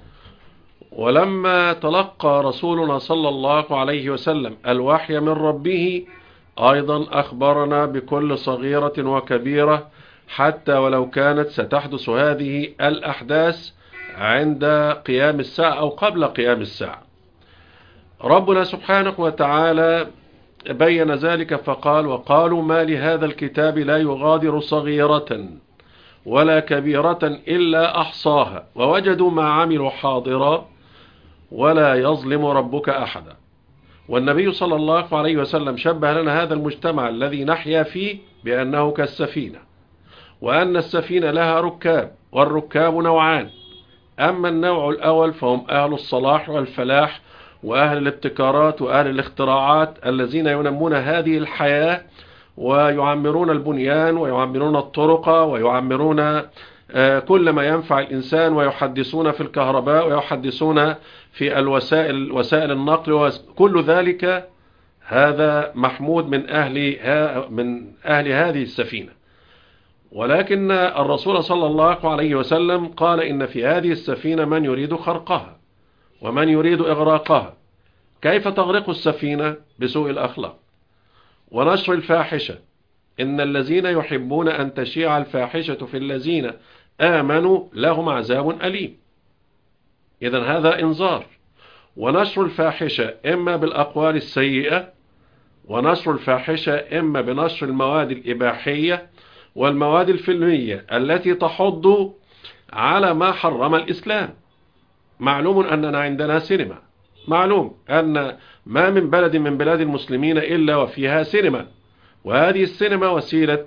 ولما تلقى رسولنا صلى الله عليه وسلم الوحي من ربه أيضا أخبرنا بكل صغيرة وكبيرة حتى ولو كانت ستحدث هذه الأحداث عند قيام الساعة أو قبل قيام الساعة. ربنا سبحانه وتعالى بين ذلك فقال: وقالوا ما لهذا الكتاب لا يغادر صغيرة ولا كبيرة إلا أحصاها ووجدوا ما عملوا حاضرا ولا يظلم ربك أحدا. والنبي صلى الله عليه وسلم شبه لنا هذا المجتمع الذي نحيا فيه بأنه كالسفينة، وأن السفينة لها ركاب، والركاب نوعان: أما النوع الأول فهم أهل الصلاح والفلاح وأهل الابتكارات وأهل الاختراعات الذين ينمون هذه الحياة ويعمرون البنيان ويعمرون الطرق ويعمرون كل ما ينفع الإنسان، ويحدثون في الكهرباء ويحدثون في الوسائل وسائل النقل، وكل ذلك هذا محمود من أهل من أهل هذه السفينة. ولكن الرسول صلى الله عليه وسلم قال: إن في هذه السفينة من يريد خرقها ومن يريد إغراقها. كيف تغرق السفينة؟ بسوء الأخلاق ونشر الفاحشة. إن الذين يحبون أن تشيع الفاحشة في الذين آمنوا لهم عذاب أليم. إذن هذا إنذار. ونشر الفاحشة إما بالأقوال السيئة، ونشر الفاحشة إما بنشر المواد الإباحية والمواد الفيلمية التي تحض على ما حرم الإسلام. معلوم أننا عندنا سينما، معلوم أن ما من بلد من بلاد المسلمين إلا وفيها سينما، وهذه السينما وسيلة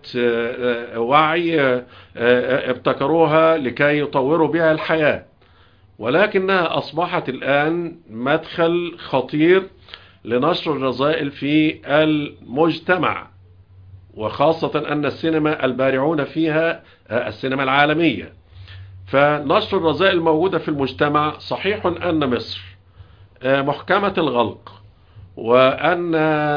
وعي ابتكروها لكي يطوروا بها الحياة، ولكنها أصبحت الآن مدخل خطير لنشر الرذائل في المجتمع، وخاصة أن السينما البارعون فيها السينما العالمية. فنشر الرذائل الموجودة في المجتمع. صحيح أن مصر محكمة الغلق، وأن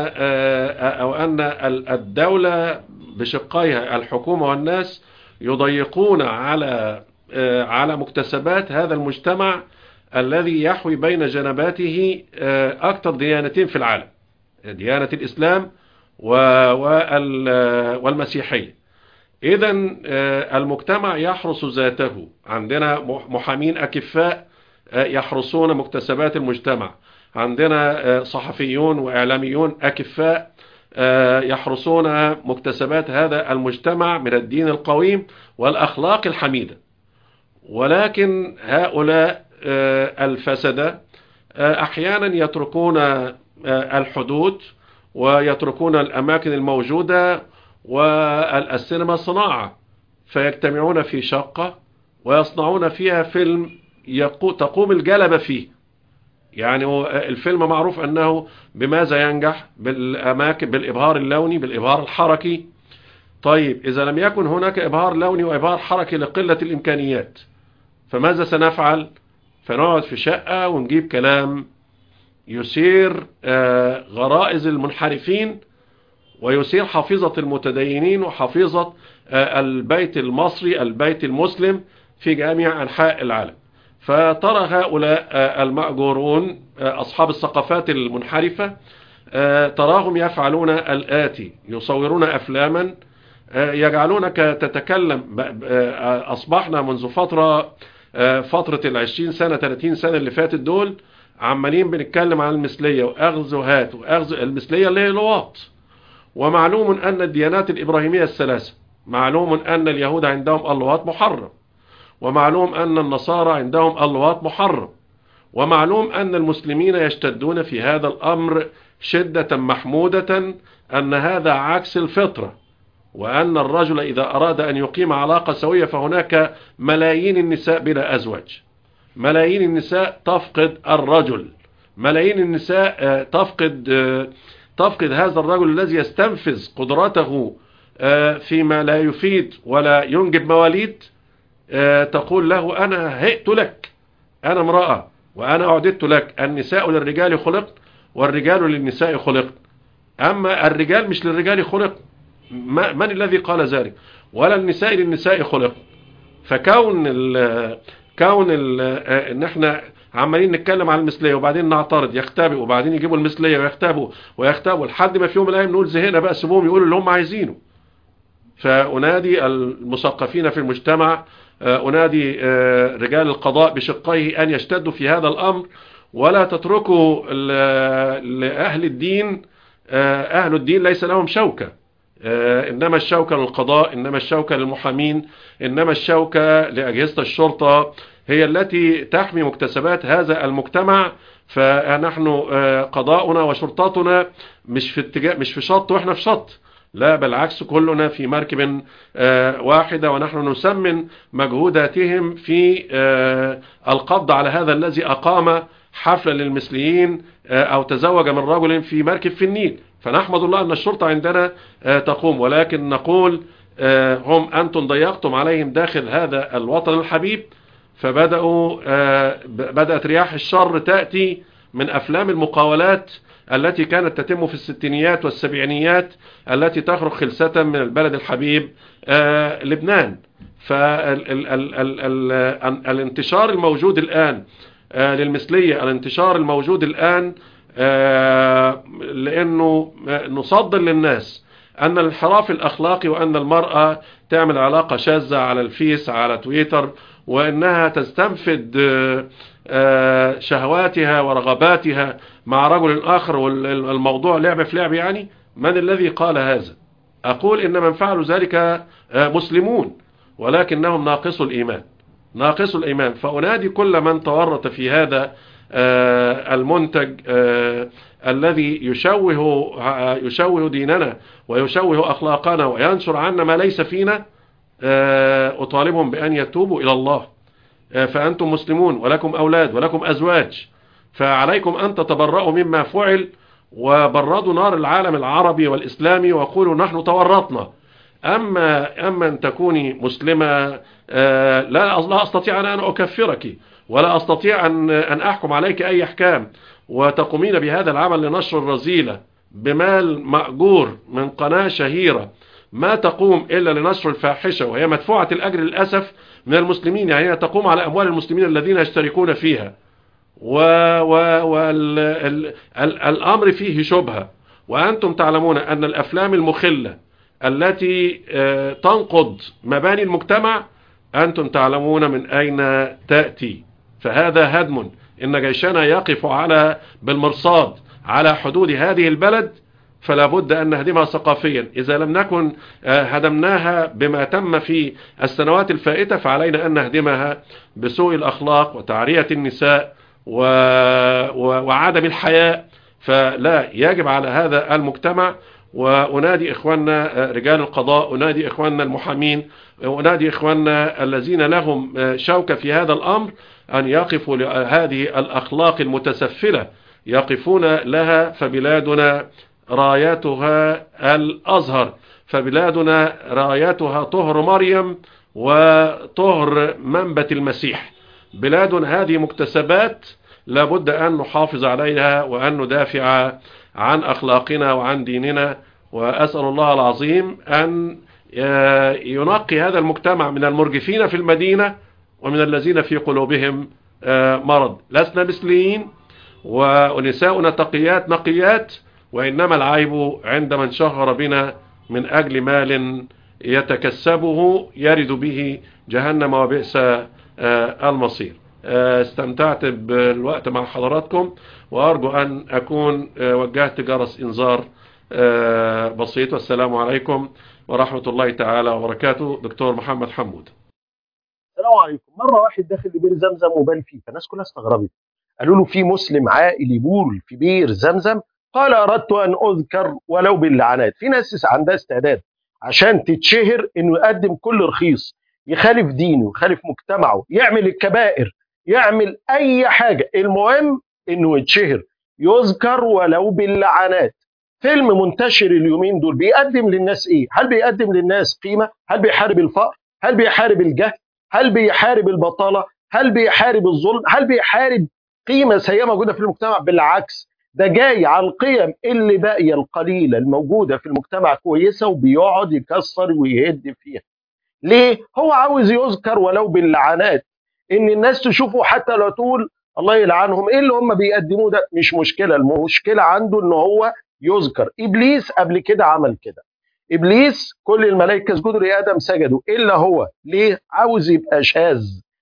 أو أن الدولة بشقيها الحكومة والناس يضيقون على على مكتسبات هذا المجتمع الذي يحوي بين جنباته أكثر ديانتين في العالم، ديانة الإسلام والمسيحية. إذن المجتمع يحرس ذاته. عندنا محامين أكفاء يحرسون مكتسبات المجتمع، عندنا صحفيون وإعلاميون أكفاء يحرسون مكتسبات هذا المجتمع من الدين القويم والأخلاق الحميدة. ولكن هؤلاء الفسدة أحيانا يتركون الحدود ويتركون الأماكن الموجودة، والسينما صناعة، فيجتمعون في شقة ويصنعون فيها فيلم تقوم الجلبة فيه. يعني الفيلم معروف أنه بماذا ينجح؟ بالأماكن، بالإبهار اللوني، بالإبهار الحركي. طيب إذا لم يكن هناك إبهار لوني وإبهار حركي لقلة الإمكانيات، فماذا سنفعل؟ فنقعد في شقة ونجيب كلام يثير غرائز المنحرفين ويثير حفيظة المتدينين وحفيظة البيت المصري، البيت المسلم في جميع أنحاء العالم. فترى هؤلاء المأجورون أصحاب الثقافات المنحرفة تراهم يفعلون الآتي: يصورون أفلاما يجعلونك تتكلم. أصبحنا منذ فترة فترة العشرين سنة ثلاثين سنة اللي فاتت دول عمالين بنتكلم عن المثلية وأخذ وهات وأخذ المثلية اللي هي لواط. ومعلوم أن الديانات الإبراهيمية الثلاثة، معلوم أن اليهود عندهم اللواط محرم، ومعلوم أن النصارى عندهم اللواط محرم، ومعلوم أن المسلمين يشتدون في هذا الأمر شدة محمودة، أن هذا عكس الفطرة، وأن الرجل إذا أراد أن يقيم علاقة سوية فهناك ملايين النساء بلا أزواج، ملايين النساء تفقد الرجل، ملايين النساء تفقد تفقد هذا الرجل الذي يستنفذ قدراته فيما لا يفيد ولا ينجب مواليد. تقول له أنا هئت لك، أنا امرأة وأنا أعددت لك، النساء للرجال خلق والرجال للنساء خلق، أما الرجال مش للرجال خلق، من الذي قال ذلك؟ ولا النساء للنساء خلق. فكون ال كون ال ان احنا عمالين نتكلم عن المثليه وبعدين نعترض يختبئوا وبعدين يجيبوا المثليه ويختبئوا ويختبئوا لحد ما في يوم من الايام نقول زهقنا بقى سيبوهم يقولوا اللي هم عايزينه. فأنادي المثقفين في المجتمع، أنادي رجال القضاء بشقيه أن يشتدوا في هذا الأمر، ولا تتركوا لأهل الدين. أهل الدين ليس لهم شوكة، إنما الشوكة للقضاء، إنما الشوكة للمحامين، إنما الشوكة لأجهزة الشرطة، هي التي تحمي مكتسبات هذا المجتمع. فنحن قضاؤنا وشرطتنا مش في اتجاه، مش في شط وإحنا في شط، لا بالعكس كلنا في مركب واحدة، ونحن نسمن مجهوداتهم في القبض على هذا الذي أقام حفلا للمثليين أو تزوج من رجل في مركب في النيل. فنحمد الله أن الشرطة عندنا تقوم، ولكن نقول هم أنتم ضيقتم عليهم داخل هذا الوطن الحبيب، فبدأوا بدأت رياح الشر تأتي من أفلام المقاولات التي كانت تتم في الستينيات والسبعينيات، التي تخرج خلسة من البلد الحبيب لبنان. فالانتشار الموجود الآن للمثلية، الانتشار الموجود الآن لأنه نصدر للناس أن الانحراف الأخلاقي وأن المرأة تعمل علاقة شاذة على الفيس على تويتر، وأنها تستنفد شهواتها ورغباتها مع رجل آخر، والموضوع لعب في لعب. يعني من الذي قال هذا؟ أقول إن من فعلوا ذلك مسلمون، ولكنهم ناقصوا الإيمان، ناقصوا الإيمان. فأنادي كل من تورط في هذا المنتج الذي يشوه يشوه ديننا ويشوه أخلاقنا وينشر عنا ما ليس فينا، أطالبهم بأن يتوبوا إلى الله. فأنتم مسلمون ولكم أولاد ولكم أزواج، فعليكم أن تتبرؤوا مما فعل، وبردوا نار العالم العربي والإسلامي وقولوا نحن تورطنا. أما أما أن تكوني مسلمة لا لا أستطيع أن أنا أكفرك، ولا أستطيع أن أن أحكم عليك أي أحكام، وتقومين بهذا العمل لنشر الرذيلة بمال مأجور من قناة شهيرة، ما تقوم إلا لنشر الفاحشة، وهي مدفوعة الأجر للأسف من المسلمين. يعني هي تقوم على أموال المسلمين الذين يشتركون فيها، والأمر فيه شبهة. وأنتم تعلمون أن الأفلام المخلة التي تنقض مباني المجتمع أنتم تعلمون من أين تأتي. فهذا هدم، إن جيشنا يقف على بالمرصاد على حدود هذه البلد، فلا بد أن نهدمها ثقافيا. إذا لم نكن هدمناها بما تم في السنوات الفائتة، فعلينا أن نهدمها بسوء الأخلاق وتعرية النساء و... و... وعدم الحياء. فلا يجب على هذا المجتمع. وأنادي إخواننا رجال القضاء، أنادي إخواننا المحامين، أنادي إخواننا الذين لهم شوكة في هذا الأمر أن يقفوا لهذه الأخلاق المتسفلة، يقفون لها. فبلادنا راياتها الأزهر، فبلادنا راياتها طهر مريم وطهر منبت المسيح. بلادنا هذه مكتسبات لابد أن نحافظ عليها وأن ندافع عن أخلاقنا وعن ديننا. وأسأل الله العظيم أن ينقي هذا المجتمع من المرجفين في المدينة ومن الذين في قلوبهم مرض. لسنا مثليين ونساؤنا تقيات نقيات، وإنما العيب عند من شهر بنا من أجل مال يتكسبه يرد به جهنم وبئس المصير. استمتعت بالوقت مع حضراتكم، وأرجو أن أكون وجهت جرس إنذار بسيط. والسلام عليكم ورحمة الله تعالى وبركاته. دكتور محمد حمود. السلام عليكم. مرة واحد داخل لبير زمزم وبال فيه، فالناس كلها استغربت، قالوا له في مسلم عاقل يبول في بير زمزم؟ قال أردت أن أذكر ولو باللعنات. في ناس عندها استعداد عشان تتشهر إنه يقدم كل رخيص، يخالف دينه، يخالف مجتمعه، يعمل الكبائر، يعمل أي حاجة، المهم إنه يتشهر، يذكر ولو باللعنات. فيلم منتشر اليومين دول بيقدم للناس إيه؟ هل بيقدم للناس قيمة؟ هل بيحارب الفقر؟ هل بيحارب الجهل؟ هل بيحارب البطالة؟ هل بيحارب الظلم؟ هل بيحارب قيمة سيئة موجودة في المجتمع؟ بالعكس، ده جاي على القيم اللي باقية القليلة الموجودة في المجتمع كويسة، وبيقعد يكسر ويهد فيها. ليه؟ هو عاوز يذكر ولو باللعنات، ان الناس تشوفه، حتى لو تقول الله يلعنهم، ايه اللي هم بيقدموه ده؟ مش مشكلة، المشكلة عنده ان هو يذكر. ابليس قبل كده عمل كده. ابليس كل الملائكه اسجدوا لادم سجدوا الا هو. ليه؟ عاوز يبقى شاذ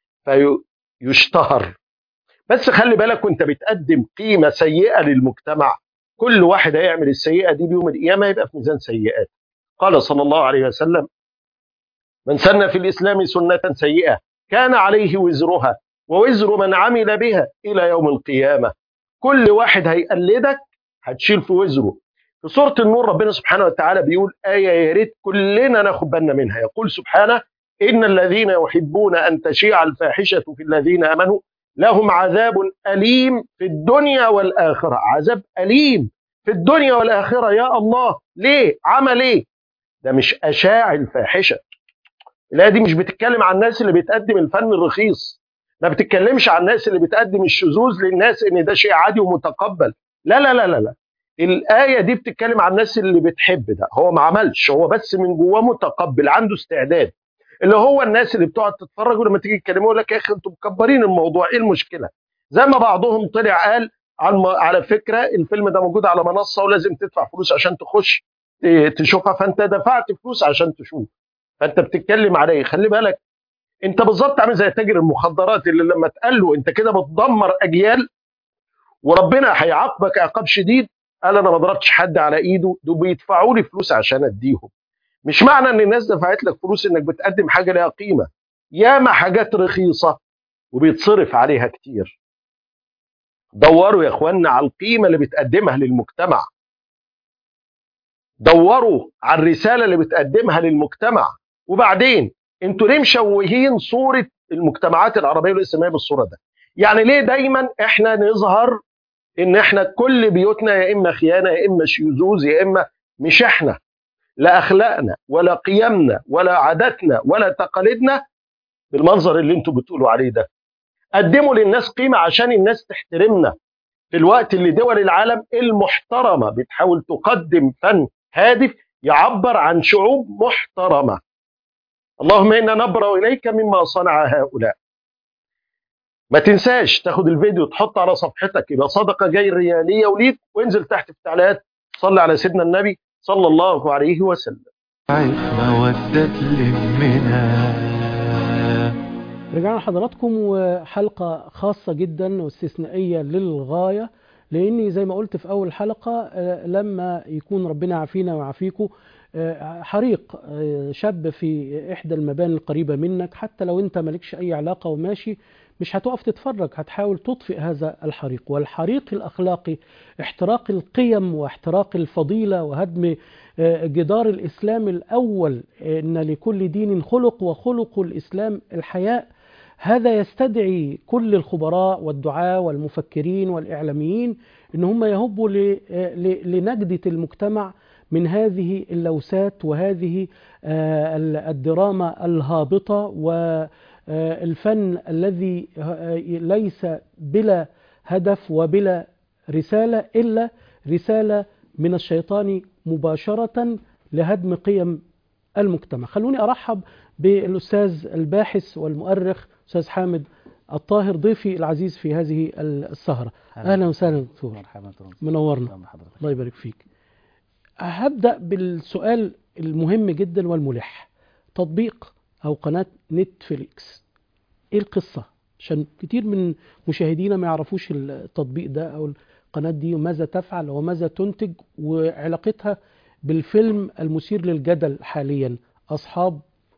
فيشتهر. بس خلي بالك، وانت بتقدم قيمه سيئه للمجتمع، كل واحد هيعمل السيئه دي بيوم القيامه يبقى في ميزان سيئات. قال صلى الله عليه وسلم: من سن في الاسلام سنه سيئه كان عليه وزرها ووزر من عمل بها الى يوم القيامه. كل واحد هيقلدك هتشيل في وزره. في سورة النور ربنا سبحانه وتعالى بيقول آية يا ريت كلنا ناخد بالنا منها. يقول سبحانه: إن الذين يحبون أن تشيع الفاحشة في الذين آمنوا لهم عذاب أليم في الدنيا والآخرة. عذاب أليم في الدنيا والآخرة. يا الله، ليه؟ عمل إيه؟ ده مش أشاع الفاحشة. الآية دي مش بتتكلم عن الناس اللي بتقدم الفن الرخيص، ما بتتكلمش عن الناس اللي بتقدم الشذوذ للناس إن ده شيء عادي ومتقبل. لا لا لا لا لا. الآية دي بتتكلم عن الناس اللي بتحب ده. هو ما عملش، هو بس من جواه متقبل، عنده استعداد. اللي هو الناس اللي بتقعد تتفرج ولما تيجي تكلموا يقول لك يا أخي أنتوا مكبرين الموضوع، إيه المشكلة؟ زي ما بعضهم طلع قال على فكرة الفيلم ده موجود على منصة ولازم تدفع فلوس عشان تخش تشوفها، فأنت دفعت فلوس عشان تشوف، فأنت بتتكلم عليه. خلي بالك، أنت بالظبط عامل زي تاجر المخدرات اللي لما تقال له أنت كده بتدمر أجيال وربنا هيعاقبك عقاب شديد، قال انا ما ضربتش حد على ايده، دول بيدفعوا لي فلوس عشان اديهم. مش معنى ان الناس دفعت لك فلوس انك بتقدم حاجه لها قيمه. ياما حاجات رخيصه وبيتصرف عليها كتير. دوروا يا اخواننا على القيمه اللي بتقدمها للمجتمع، دوروا على الرساله اللي بتقدمها للمجتمع. وبعدين انتوا ليه مشوهين صوره المجتمعات العربيه والاسلاميه بالصوره ده؟ يعني ليه دايما احنا نظهر ان احنا كل بيوتنا يا اما خيانه يا اما شذوذ يا اما مش احنا، لا اخلاقنا ولا قيمنا ولا عاداتنا ولا تقاليدنا بالمنظر اللي انتوا بتقولوا عليه ده. قدموا للناس قيمه عشان الناس تحترمنا في الوقت اللي دول العالم المحترمه بتحاول تقدم فن هادف يعبر عن شعوب محترمه. اللهم انا نبرأ اليك مما صنع هؤلاء. ما تنساش تاخد الفيديو تحطه على صفحتك، يبقى صدقه جاي رياليه وليك، وانزل تحت في التعليقات صلي على سيدنا النبي صلى الله عليه وسلم. مودة لمنا. رجعنا لحضراتكم وحلقة خاصة جدا واستثنائية للغاية، لأني زي ما قلت في أول حلقة لما يكون ربنا يعافينا ويعافيكم حريق شاب في إحدى المباني القريبة منك، حتى لو أنت مالكش أي علاقة وماشي مش هتقف تتفرج، هتحاول تطفئ هذا الحريق. والحريق الأخلاقي احتراق القيم واحتراق الفضيلة وهدم جدار الإسلام الأول، إن لكل دين خلق وخلق الإسلام الحياء. هذا يستدعي كل الخبراء والدعاة والمفكرين والإعلاميين إن هم يهبوا لنجدة المجتمع من هذه اللوثات وهذه الدراما الهابطة والفن الذي ليس بلا هدف وبلا رسالة إلا رسالة من الشيطان مباشرة لهدم قيم المجتمع. خلوني أرحب بالأستاذ الباحث والمؤرخ أستاذ حامد الطاهر ضيفي العزيز في هذه السهرة. أهلا وسهلا دكتور، منورنا، الله يبارك فيك. هبدأ بالسؤال المهم جدا والملح، تطبيق أو قناة نتفليكس. إيه القصة؟ عشان كتير من مشاهدينا ما يعرفوش التطبيق ده أو القناة دي وماذا تفعل وماذا تنتج وعلاقتها بالفيلم المثير للجدل حاليا، أصحاب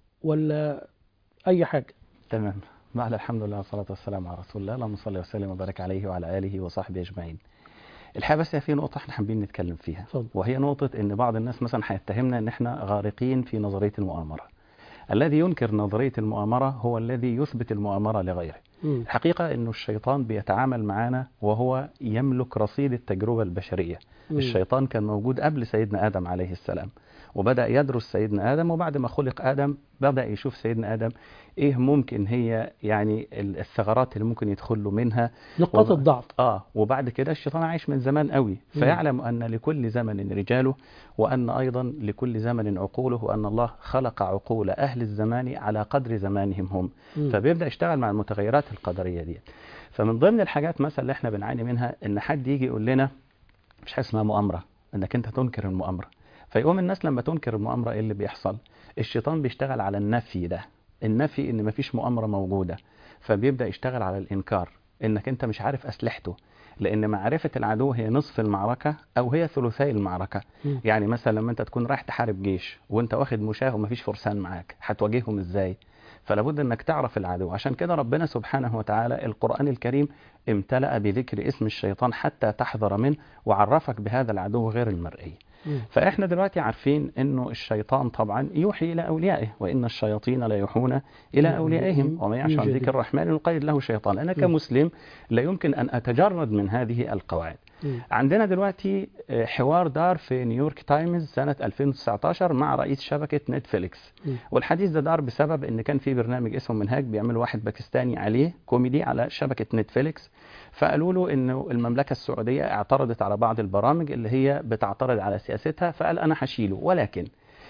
ولا أي حاجة. تمام. بعد الحمد لله والصلاة والسلام على رسول الله، اللهم صل وسلم وبارك عليه وعلى آله وصحبه أجمعين. الحقيقة بس في نقطة احنا حابين نتكلم فيها، فضل. وهي نقطة ان بعض الناس مثلا هيتهمنا ان احنا غارقين في نظرية المؤامرة. الذي ينكر نظرية المؤامرة هو الذي يثبت المؤامرة لغيره. مم. الحقيقة انه الشيطان بيتعامل معنا وهو يملك رصيد التجربة البشرية. مم. الشيطان كان موجود قبل سيدنا آدم عليه السلام، وبدأ يدرس سيدنا آدم، وبعد ما خلق آدم بدأ يشوف سيدنا آدم ايه ممكن هي يعني الثغرات اللي ممكن يدخل له منها، نقاط وب... الضعف. اه وبعد كده الشيطان عايش من زمان قوي، فيعلم ان لكل زمن رجاله، وان ايضا لكل زمن عقوله، وان الله خلق عقول اهل الزمان على قدر زمانهم هم. مم. فبيبدأ يشتغل مع المتغيرات القدرية دي. فمن ضمن الحاجات مثلا اللي احنا بنعاني منها ان حد يجي يقول لنا مش حاجه اسمها مؤامرة، انك انت تنكر المؤامرة. فيقوم الناس لما تنكر المؤامرة ايه اللي بيحصل؟ الشيطان بيشتغل على النفي ده، النفي ان مفيش مؤامرة موجودة، فبيبدأ يشتغل على الانكار، انك انت مش عارف اسلحته، لان معرفة العدو هي نصف المعركة او هي ثلثي المعركة. مم. يعني مثلا لما انت تكون رايح تحارب جيش وانت واخد مشاه ومفيش فرسان معاك، هتواجههم ازاي؟ فلابد انك تعرف العدو. عشان كده ربنا سبحانه وتعالى القرآن الكريم امتلأ بذكر اسم الشيطان حتى تحذر منه، وعرفك بهذا العدو غير المرئي. مم. فاحنا دلوقتي عارفين انه الشيطان طبعا يوحي الى اوليائه، وان الشياطين لا يوحون الى اوليائهم وما يعش عن ذكر الرحمن يقيد له شيطان. انا كمسلم لا يمكن ان اتجرد من هذه القواعد. مم. عندنا دلوقتي حوار دار في نيويورك تايمز سنة ألفين وتسعة عشر مع رئيس شبكة نتفليكس، مم. والحديث ده دار بسبب ان كان في برنامج اسمه منهاج بيعمل واحد باكستاني عليه كوميدي على شبكة نتفليكس، فقالوا له انه المملكة السعودية اعترضت على بعض البرامج اللي هي بتعترض على سياستها، فقال انا هشيله، ولكن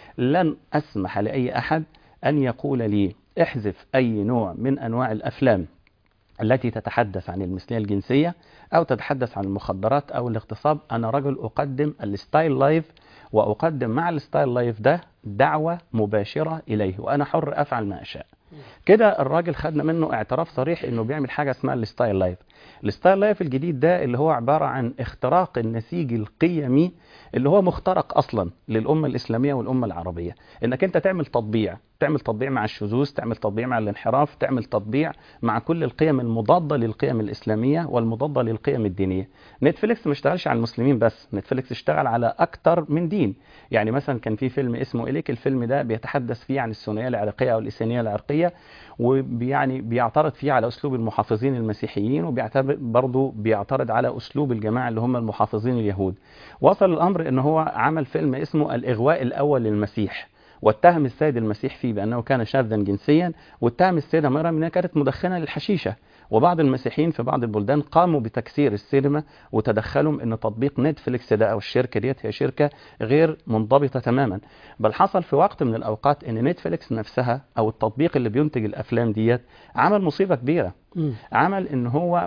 لن اسمح لاي احد ان يقول لي احذف اي نوع من انواع الافلام التي تتحدث عن المثلية الجنسية أو تتحدث عن المخدرات أو الاغتصاب. أنا رجل أقدم الستايل لايف، وأقدم مع الستايل لايف ده دعوة مباشرة إليه، وأنا حر أفعل ما أشاء. كده الراجل خدنا منه اعتراف صريح إنه بيعمل حاجة اسمها الستايل لايف. الستايل لايف الجديد ده اللي هو عبارة عن اختراق النسيج القيمي اللي هو مخترق أصلا للأمة الإسلامية والأمة العربية، إنك أنت تعمل تطبيع، تعمل تطبيع مع الشذوذ، تعمل تطبيع مع الانحراف، تعمل تطبيع مع كل القيم المضادة للقيم الإسلامية والمضادة للقيم الدينية. نتفليكس ما اشتغلش على المسلمين بس، نتفليكس اشتغل على أكتر من دين. يعني مثلا كان في فيلم اسمه إليك، الفيلم ده بيتحدث فيه عن الثنائية العرقية أو الإثنية العرقية، ويعني بيعترض فيه على أسلوب المحافظين المسيحيين، وبيعتبر برضه بيعترض على أسلوب الجماعة اللي هم المحافظين اليهود. وصل الأمر إن هو عمل فيلم اسمه الإغواء الأول للمسيح، واتهم السيد المسيح فيه بأنه كان شاذا جنسيا، واتهم السيدة مريم أنها كانت مدخنة للحشيشة. وبعض المسيحيين في بعض البلدان قاموا بتكسير السينما وتدخلوا ان تطبيق نتفليكس ده او الشركه ديت هي شركه غير منضبطه تماما. بل حصل في وقت من الاوقات ان نتفليكس نفسها او التطبيق اللي بينتج الافلام ديت عمل مصيبه كبيره. مم. عمل ان هو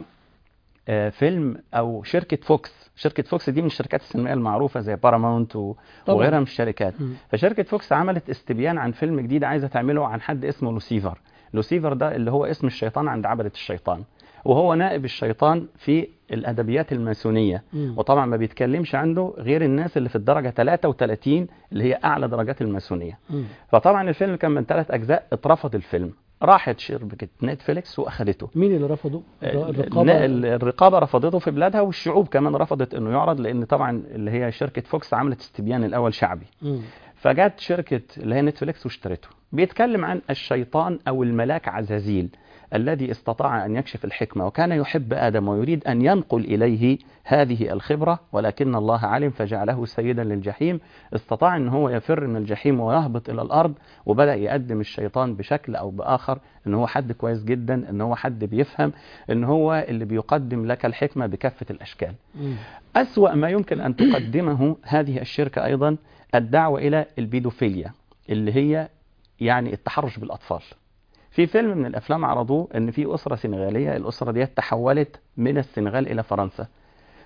آه، فيلم او شركه فوكس، شركه فوكس دي من الشركات السينمائيه المعروفه زي باراماونت و- طبعاً. وغيرها من الشركات. مم. فشركه فوكس عملت استبيان عن فيلم جديد عايزه تعمله عن حد اسمه لوسيفر. لوسيفر ده اللي هو اسم الشيطان عند عبدة الشيطان، وهو نائب الشيطان في الادبيات الماسونيه. مم. وطبعا ما بيتكلمش عنده غير الناس اللي في الدرجه ثلاثة وثلاثين اللي هي اعلى درجات الماسونيه. مم. فطبعا الفيلم كان من ثلاث اجزاء، اترفض الفيلم، راحت شركه نتفليكس واخدته. مين اللي رفضه؟ الرقابة, الرقابة. الرقابة رفضته في بلادها، والشعوب كمان رفضت انه يعرض، لان طبعا اللي هي شركة فوكس عملت استبيان الاول شعبي. مم. فجت شركة اللي هي نتفليكس واشترته. بيتكلم عن الشيطان او الملاك عزازيل الذي استطاع ان يكشف الحكمة، وكان يحب ادم ويريد ان ينقل اليه هذه الخبرة، ولكن الله علم فجعله سيدا للجحيم. استطاع ان هو يفر من الجحيم ويهبط الى الارض، وبدأ يقدم الشيطان بشكل او باخر ان هو حد كويس جدا، ان هو حد بيفهم، ان هو اللي بيقدم لك الحكمة بكافة الاشكال. مم. أسوأ ما يمكن أن تقدمه هذه الشركة أيضا الدعوة إلى البيدوفيليا، اللي هي يعني التحرش بالأطفال. في فيلم من الأفلام عرضوه أن في أسرة سنغالية، الأسرة دي تحولت من السنغال إلى فرنسا،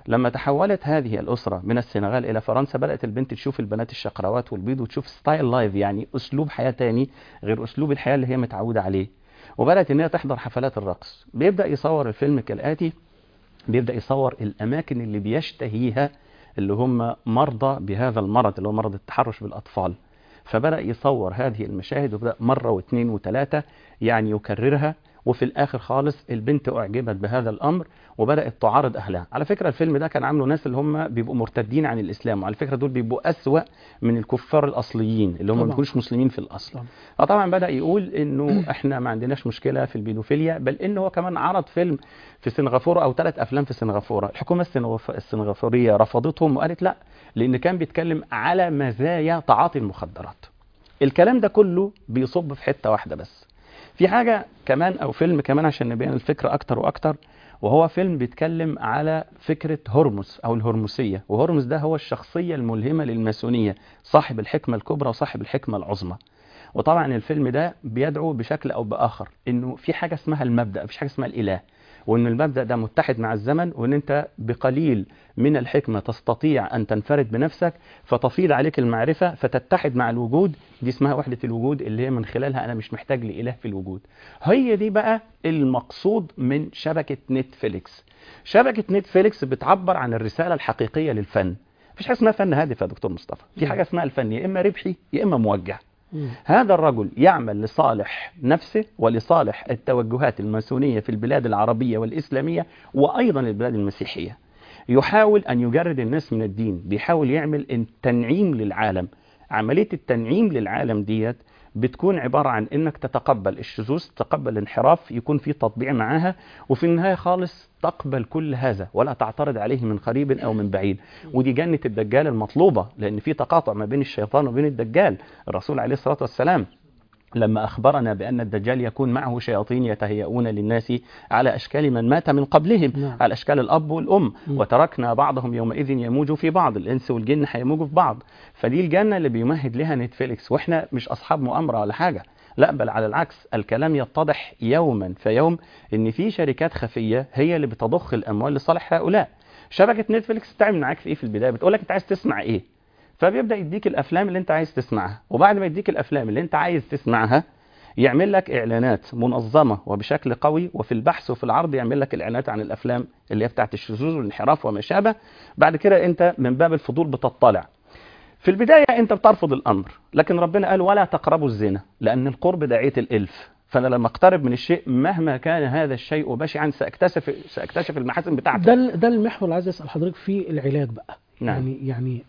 لما تحولت هذه الأسرة من السنغال إلى فرنسا بدأت البنت تشوف البنات الشقراوات والبيض وتشوف ستايل لايف، يعني أسلوب حياة تاني غير أسلوب الحياة اللي هي متعودة عليه، وبدأت إن هي تحضر حفلات الرقص. بيبدأ يصور الفيلم كالآتي: بيبدأ يصور الأماكن اللي بيشتهيها اللي هم مرضى بهذا المرض اللي هو مرض التحرش بالأطفال، فبدأ يصور هذه المشاهد وبدأ مرة واثنين وثلاثة يعني يكررها، وفي الآخر خالص البنت أعجبت بهذا الأمر وبدأت تعارض أهلها. على فكرة الفيلم ده كان عامله ناس اللي هم بيبقوا مرتدين عن الإسلام، وعلى فكرة دول بيبقوا أسوأ من الكفار الأصليين اللي هم ما بيكونوش مسلمين في الأصل. فطبعا بدأ يقول إنه إحنا ما عندناش مشكلة في البيدوفيليا، بل إنه هو كمان عرض فيلم في سنغافورة أو ثلاث أفلام في سنغافورة. الحكومة السنغافورية رفضتهم وقالت لا، لأن كان بيتكلم على مزايا تعاطي المخدرات. الكلام ده كله بيصب في حتة واحدة بس. في حاجة كمان أو فيلم كمان عشان نبين الفكرة أكتر وأكتر، وهو فيلم بيتكلم على فكرة هرمس أو الهرمسية، وهرمس ده هو الشخصية الملهمة للماسونية، صاحب الحكمة الكبرى وصاحب الحكمة العظمى. وطبعا الفيلم ده بيدعو بشكل أو بآخر إنه في حاجة اسمها المبدأ، مفيش حاجة اسمها الإله، وإن المبدأ ده متحد مع الزمن، وإن أنت بقليل من الحكمة تستطيع أن تنفرد بنفسك فتفيض عليك المعرفة فتتحد مع الوجود. دي اسمها وحدة الوجود اللي هي من خلالها أنا مش محتاج لإله في الوجود. هي دي بقى المقصود من شبكة نتفليكس. شبكة نتفليكس بتعبر عن الرسالة الحقيقية للفن. مفيش حاجة اسمها فن هادف يا دكتور مصطفى، في حاجة اسمها الفن يا إما ربحي يا إما موجه. هذا الرجل يعمل لصالح نفسه ولصالح التوجهات الماسونية في البلاد العربية والإسلامية وأيضا البلاد المسيحية. يحاول أن يجرد الناس من الدين، بيحاول يعمل تنعيم للعالم. عملية التنعيم للعالم ديت بتكون عبارة عن انك تتقبل الشذوذ، تتقبل الانحراف، يكون في تطبيع معاها، وفي النهاية خالص تقبل كل هذا ولا تعترض عليه من قريب او من بعيد. ودي جنة الدجال المطلوبة، لان في تقاطع ما بين الشيطان وبين الدجال. الرسول عليه الصلاة والسلام لما أخبرنا بأن الدجال يكون معه شياطين يتهيئون للناس على أشكال من مات من قبلهم، نعم. على أشكال الأب والأم، م. وتركنا بعضهم يومئذ يموج في بعض، الإنس والجن هيموجوا في بعض. فدي الجنة اللي بيمهد لها نتفليكس، وإحنا مش أصحاب مؤامرة ولا حاجة، لا بل على العكس، الكلام يتضح يوما فيوم إن في شركات خفية هي اللي بتضخ الأموال لصالح هؤلاء. شبكة نتفليكس بتعمل معاك في إيه في البداية؟ بتقول لك أنت عايز تسمع إيه؟ فبيبدأ يديك الأفلام اللي أنت عايز تسمعها، وبعد ما يديك الأفلام اللي أنت عايز تسمعها يعمل لك إعلانات منظمة وبشكل قوي، وفي البحث وفي العرض يعمل لك الإعلانات عن الأفلام اللي هي بتاعت الشذوذ والانحراف وما شابه. بعد كده أنت من باب الفضول بتطلع. في البداية أنت بترفض الأمر، لكن ربنا قال ولا تقربوا الزنا لأن القرب داعية الإلف. فأنا لما أقترب من الشيء مهما كان هذا الشيء بشعا سأكتشف سأكتشف المحاسن بتاعته. ده ده المحور اللي عايز أسأل حضرتك فيه، العلاج بقى. نعم. يعني يعني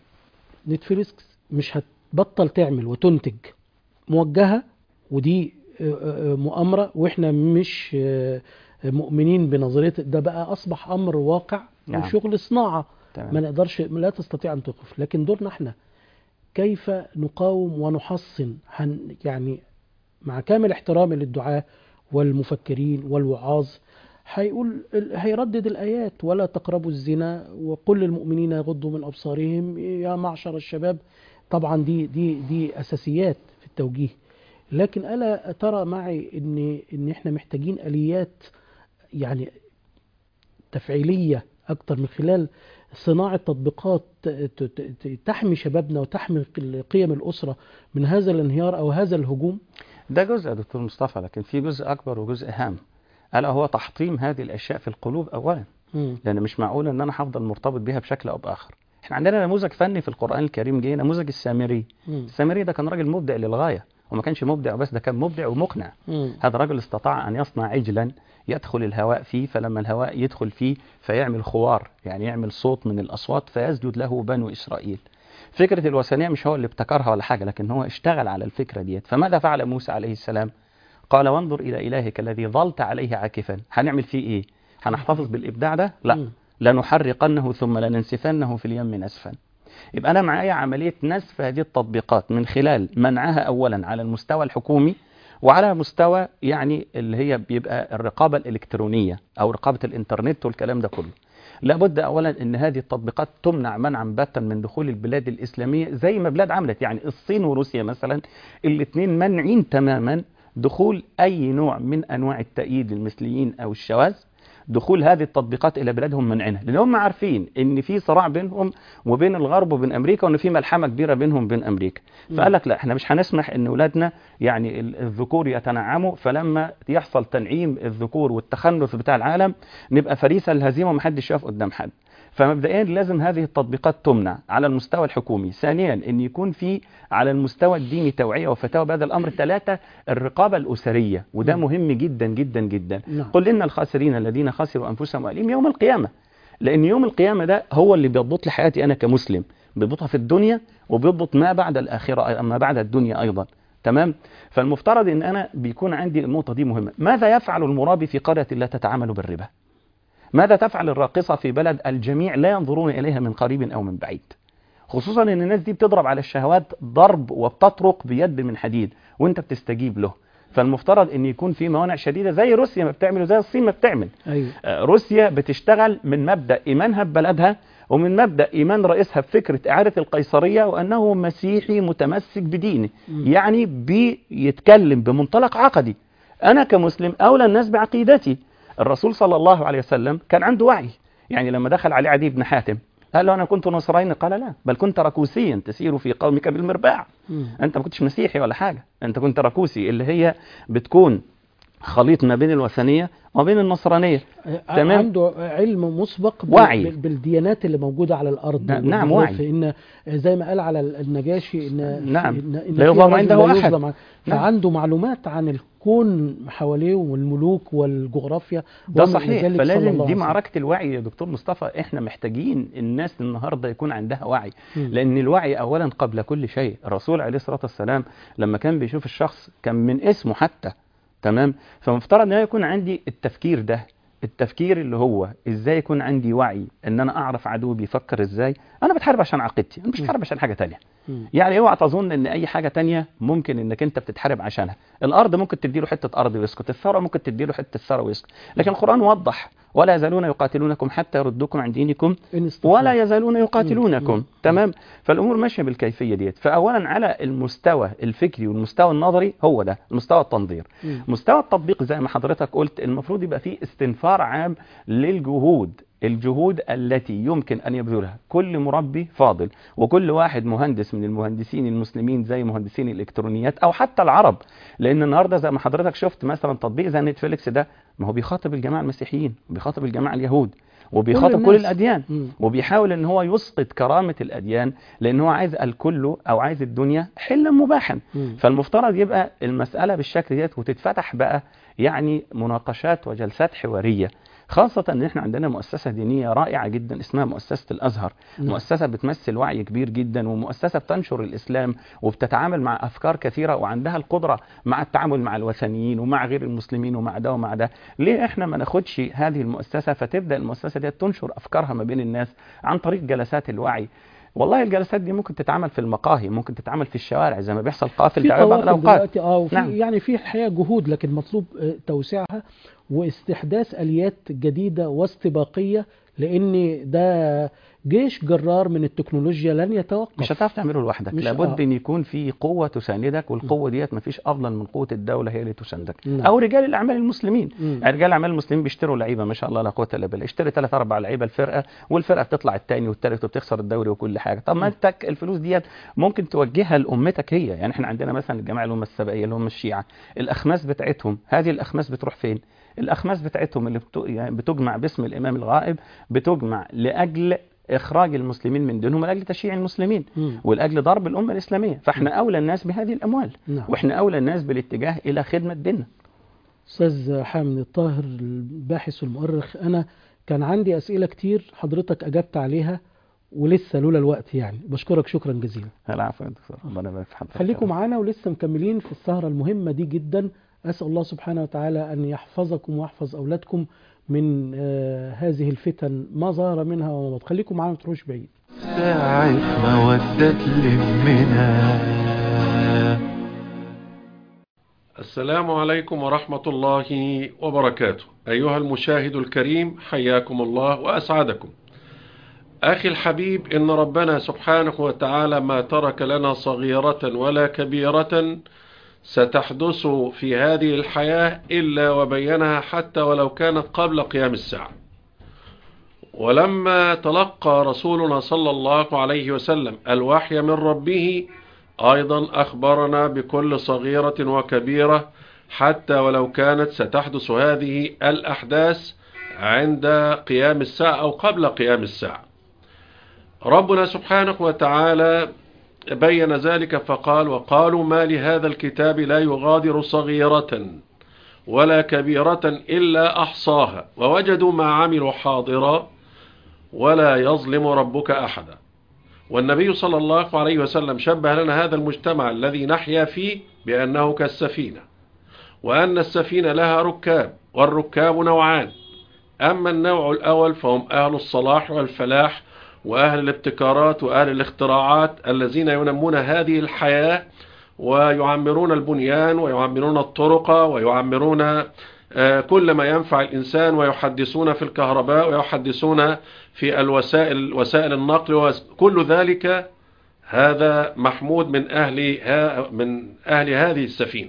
نتفليكس مش هتبطل تعمل وتنتج موجهة، ودي مؤامرة، واحنا مش مؤمنين بنظرية ده، بقى أصبح أمر واقع. نعم. وشغل صناعة ما نقدرش، لا تستطيع أن توقف. لكن دورنا احنا كيف نقاوم ونحصن، يعني مع كامل احترامي للدعاة والمفكرين والوعاظ، هيقول هيردد الآيات ولا تقربوا الزنا وقل للمؤمنين يغضوا من أبصارهم يا معشر الشباب. طبعا دي دي دي أساسيات في التوجيه. لكن ألا ترى معي إن إن إحنا محتاجين آليات يعني تفعيلية أكتر من خلال صناعة تطبيقات تحمي شبابنا وتحمي قيم الأسرة من هذا الانهيار أو هذا الهجوم؟ ده جزء يا دكتور مصطفى، لكن في جزء أكبر وجزء هام، ألا هو تحطيم هذه الأشياء في القلوب أولا. م. لأن مش معقول أن أنا هفضل مرتبط بها بشكل أو بآخر. احنا عندنا نموذج فني في القرآن الكريم جه، نموذج السامري. م. السامري ده كان راجل مبدع للغاية، وما كانش مبدع بس، ده كان مبدع ومقنع. م. هذا الرجل استطاع أن يصنع عجلا يدخل الهواء فيه، فلما الهواء يدخل فيه فيعمل خوار، يعني يعمل صوت من الأصوات فيسجد له بنو إسرائيل. فكرة الوثنية مش هو اللي ابتكرها ولا حاجة، لكن هو اشتغل على الفكرة ديت. فماذا فعل موسى عليه السلام؟ قال وانظر إلى إلهك الذي ظلت عليه عاكفا. هنعمل فيه إيه؟ هنحتفظ بالإبداع ده؟ لا، لنحرقنه ثم لننسفنه في اليم نسفا. يبقى أنا معايا عملية نسف هذه التطبيقات من خلال منعها أولا على المستوى الحكومي، وعلى مستوى يعني اللي هي بيبقى الرقابة الإلكترونية أو رقابة الإنترنت والكلام ده كله. لابد أولا أن هذه التطبيقات تمنع منعا باتا من دخول البلاد الإسلامية زي ما بلاد عملت. يعني الصين وروسيا مثلا الاثنين منعين تماما دخول أي نوع من أنواع التأييد المثليين أو الشواذ، دخول هذه التطبيقات الى بلادهم منعنا، لان هم عارفين ان في صراع بينهم وبين الغرب وبين امريكا، وان في ملحمه كبيره بينهم وبين امريكا. فقال لك لا، احنا مش هنسمح ان اولادنا يعني الذكور يتنعموا، فلما يحصل تنعيم الذكور والتخنث بتاع العالم نبقى فريسه الهزيمه ومحدش يقف قدام حد. فمبدئيا لازم هذه التطبيقات تمنع على المستوى الحكومي. ثانيا ان يكون في على المستوى الديني توعيه وفتاوى بهذا الامر. ثلاثه الرقابه الاسريه، وده مهم جدا جدا جدا. نعم. قل ان الخاسرين الذين خسروا انفسهم واهليهم يوم القيامه، لان يوم القيامه ده هو اللي بيضبط لي حياتي انا كمسلم، بيضبطها في الدنيا وبيضبط ما بعد الاخره، ما بعد الدنيا ايضا. تمام. فالمفترض ان انا بيكون عندي النقطه دي مهمه. ماذا يفعل المرابي في قريه لا تتعامل بالربا؟ ماذا تفعل الراقصة في بلد الجميع لا ينظرون إليها من قريب أو من بعيد؟ خصوصا أن الناس دي بتضرب على الشهوات ضرب وبتطرق بيد من حديد وانت بتستجيب له. فالمفترض أن يكون في موانع شديدة زي روسيا ما بتعمل وزي الصين ما بتعمل. أيوة. روسيا بتشتغل من مبدأ إيمانها ببلدها ومن مبدأ إيمان رئيسها بفكرة إعادة القيصرية وأنه مسيحي متمسك بدينه. م. يعني بيتكلم بمنطلق عقدي. أنا كمسلم أولى الناس بعقيدتي. الرسول صلى الله عليه وسلم كان عنده وعي. يعني لما دخل عليه عدي بن حاتم قال له أنا كنت نصراني، قال لا، بل كنت ركوسيا تسير في قومك بالمرباع. م. أنت ما كنتش مسيحي ولا حاجة، أنت كنت ركوسي، اللي هي بتكون خليط ما بين الوثنية وما بين النصرانية. تمام. عنده علم مسبق وعي بالديانات اللي موجودة على الأرض. نعم وعي. إن زي ما قال على النجاشي إن نعم إن إن لا يظلم عنده أحد. نعم. فعنده معلومات عن الكون حواليه والملوك والجغرافيا. ده صحيح. فلازم دي معركة الوعي يا دكتور مصطفى. احنا محتاجين الناس النهاردة يكون عندها وعي. م. لأن الوعي أولا قبل كل شيء. الرسول عليه الصلاة والسلام لما كان بيشوف الشخص كان من اسمه حتى. تمام. فمفترض ان يكون عندي التفكير ده، التفكير اللي هو ازاي يكون عندي وعي ان انا اعرف عدوي بيفكر ازاي. انا بتحارب عشان عقيدتي، انا مش بتحارب عشان حاجه تانية. يعني اوعى تظن ان اي حاجه تانية ممكن انك انت بتتحارب عشانها. الارض ممكن تديله حته ارض ويسكت، الثروه ممكن تديله حته ثروه ويسكت، لكن القران وضح ولا يزالون يقاتلونكم حتى يردوكم عن دينكم ولا يزالون يقاتلونكم. تمام. فالامور ماشيه بالكيفيه ديت. فاولا على المستوى الفكري والمستوى النظري هو ده المستوى التنظير. م. مستوى التطبيق زي ما حضرتك قلت المفروض يبقى فيه استنفار عام للجهود، الجهود التي يمكن أن يبذلها كل مربي فاضل وكل واحد مهندس من المهندسين المسلمين زي مهندسين الإلكترونيات أو حتى العرب. لأن النهاردة زي ما حضرتك شفت مثلا تطبيق زي نتفليكس ده، ما هو بيخاطب الجماعة المسيحيين وبيخاطب الجماعة اليهود وبيخاطب كل, كل الأديان. م. وبيحاول ان هو يسقط كرامة الأديان لأن هو عايز الكل أو عايز الدنيا حلا مباحا. م. فالمفترض يبقى المسألة بالشكل ديت وتتفتح بقى يعني مناقشات وجلسات حوارية، خاصة ان احنا عندنا مؤسسة دينية رائعة جدا اسمها مؤسسة الازهر. م. مؤسسة بتمثل وعي كبير جدا ومؤسسة بتنشر الاسلام وبتتعامل مع افكار كثيرة وعندها القدرة مع التعامل مع الوثنيين ومع غير المسلمين ومع ده ومع ده. ليه احنا ما ناخدش هذه المؤسسة فتبدأ المؤسسة دي تنشر افكارها ما بين الناس عن طريق جلسات الوعي؟ والله الجلسات دي ممكن تتعمل في المقاهي، ممكن تتعمل في الشوارع زي ما بيحصل قافل تعبير بعض الاوقات. اه وفي نعم. يعني في الحقيقة جهود لكن مطلوب توسيعها واستحداث آليات جديدة واستباقية، لأن ده جيش جرار من التكنولوجيا لن يتوقف. مش هتعرف تعمله لوحدك، لابد آه. ان يكون في قوة تساندك، والقوة ديت مفيش افضل من قوة الدولة هي اللي تساندك. م. او رجال الاعمال المسلمين. م. رجال الاعمال المسلمين بيشتروا لعيبة ما شاء الله لا قوة الا بالله، اشتري ثلاث اربع لعيبة الفرقة والفرقة بتطلع الثاني والثالث وبتخسر الدوري وكل حاجة. طب ما انت الفلوس ديت ممكن توجهها لامتك هي. يعني احنا عندنا مثلا الجماعة اللي هم السبائية اللي هم الشيعة، الاخماس بتاعتهم هذه الاخماس بتروح فين؟ الأخماس بتاعتهم اللي بتجمع باسم الإمام الغائب بتجمع لأجل إخراج المسلمين من دينهم ولأجل تشييع المسلمين ولأجل ضرب الأمة الإسلامية. فإحنا أولى الناس بهذه الأموال. نعم. وإحنا أولى الناس بالاتجاه إلى خدمة ديننا. أستاذ حامد الطاهر الباحث والمؤرخ، أنا كان عندي أسئلة كتير حضرتك أجبت عليها ولسه لولا الوقت يعني. بشكرك شكرا جزيلا. العفو يا دكتور، ربنا يبارك في حضرتك. خليكم معانا ولسه مكملين في السهرة المهمة دي جدا. أسأل الله سبحانه وتعالى أن يحفظكم ويحفظ أولادكم من آه هذه الفتن ما ظهر منها وما بطن. خليكم معانا ما تروحوش بعيد. ساعة مودة تلمنا. السلام عليكم ورحمة الله وبركاته. أيها المشاهد الكريم، حياكم الله وأسعدكم. أخي الحبيب، إن ربنا سبحانه وتعالى ما ترك لنا صغيرة ولا كبيرة ستحدث في هذه الحياة إلا وبينها حتى ولو كانت قبل قيام الساعة. ولما تلقى رسولنا صلى الله عليه وسلم الوحي من ربه أيضا أخبرنا بكل صغيرة وكبيرة حتى ولو كانت ستحدث هذه الأحداث عند قيام الساعة أو قبل قيام الساعة. ربنا سبحانه وتعالى بين ذلك فقال: وقالوا ما لهذا الكتاب لا يغادر صغيرة ولا كبيرة إلا أحصاها ووجدوا ما عملوا حاضرا ولا يظلم ربك أحدا. والنبي صلى الله عليه وسلم شبه لنا هذا المجتمع الذي نحيا فيه بأنه كالسفينة، وأن السفينة لها ركاب، والركاب نوعان: أما النوع الأول فهم أهل الصلاح والفلاح وأهل الابتكارات وأهل الاختراعات الذين ينمون هذه الحياة ويعمرون البنيان ويعمرون الطرق ويعمرون كل ما ينفع الإنسان، ويحدثون في الكهرباء ويحدثون في الوسائل وسائل النقل، وكل ذلك هذا محمود من أهل من أهل هذه السفينة.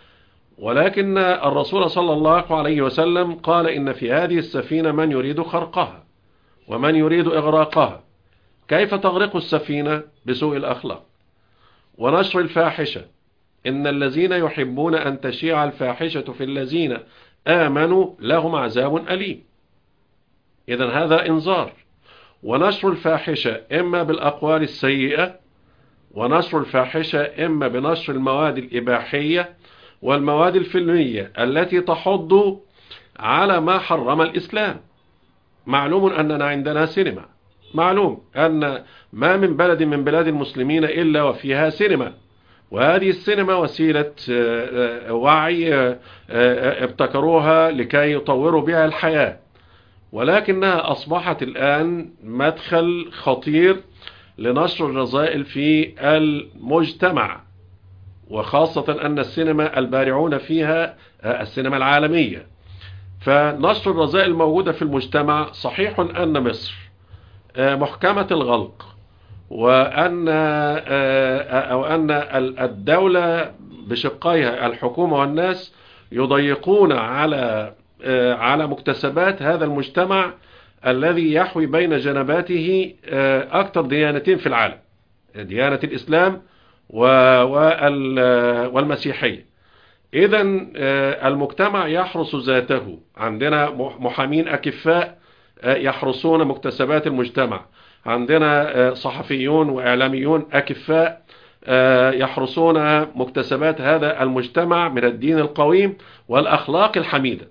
ولكن الرسول صلى الله عليه وسلم قال إن في هذه السفينة من يريد خرقها ومن يريد إغراقها. كيف تغرق السفينة؟ بسوء الأخلاق ونشر الفاحشة. إن الذين يحبون أن تشيع الفاحشة في الذين آمنوا لهم عذاب أليم. إذن هذا إنذار. ونشر الفاحشة إما بالأقوال السيئة، ونشر الفاحشة إما بنشر المواد الإباحية والمواد الفيلمية التي تحض على ما حرم الإسلام. معلوم أننا عندنا سينما، معلوم أن ما من بلد من بلاد المسلمين إلا وفيها سينما، وهذه السينما وسيلة وعي ابتكروها لكي يطوروا بها الحياة، ولكنها أصبحت الآن مدخل خطير لنشر الرذائل في المجتمع، وخاصة أن السينما البارعون فيها السينما العالمية. فنشر الرذائل الموجودة في المجتمع. صحيح أن مصر محكمة الغلق، وأن أو أن الدولة بشقيها الحكومة والناس يضيقون على على مكتسبات هذا المجتمع الذي يحوي بين جنباته أكثر ديانتين في العالم، ديانة الإسلام والمسيحية. إذن المجتمع يحرس ذاته. عندنا محامين أكفاء يحرسون مكتسبات المجتمع، عندنا صحفيون وإعلاميون أكفاء يحرسون مكتسبات هذا المجتمع من الدين القويم والأخلاق الحميدة.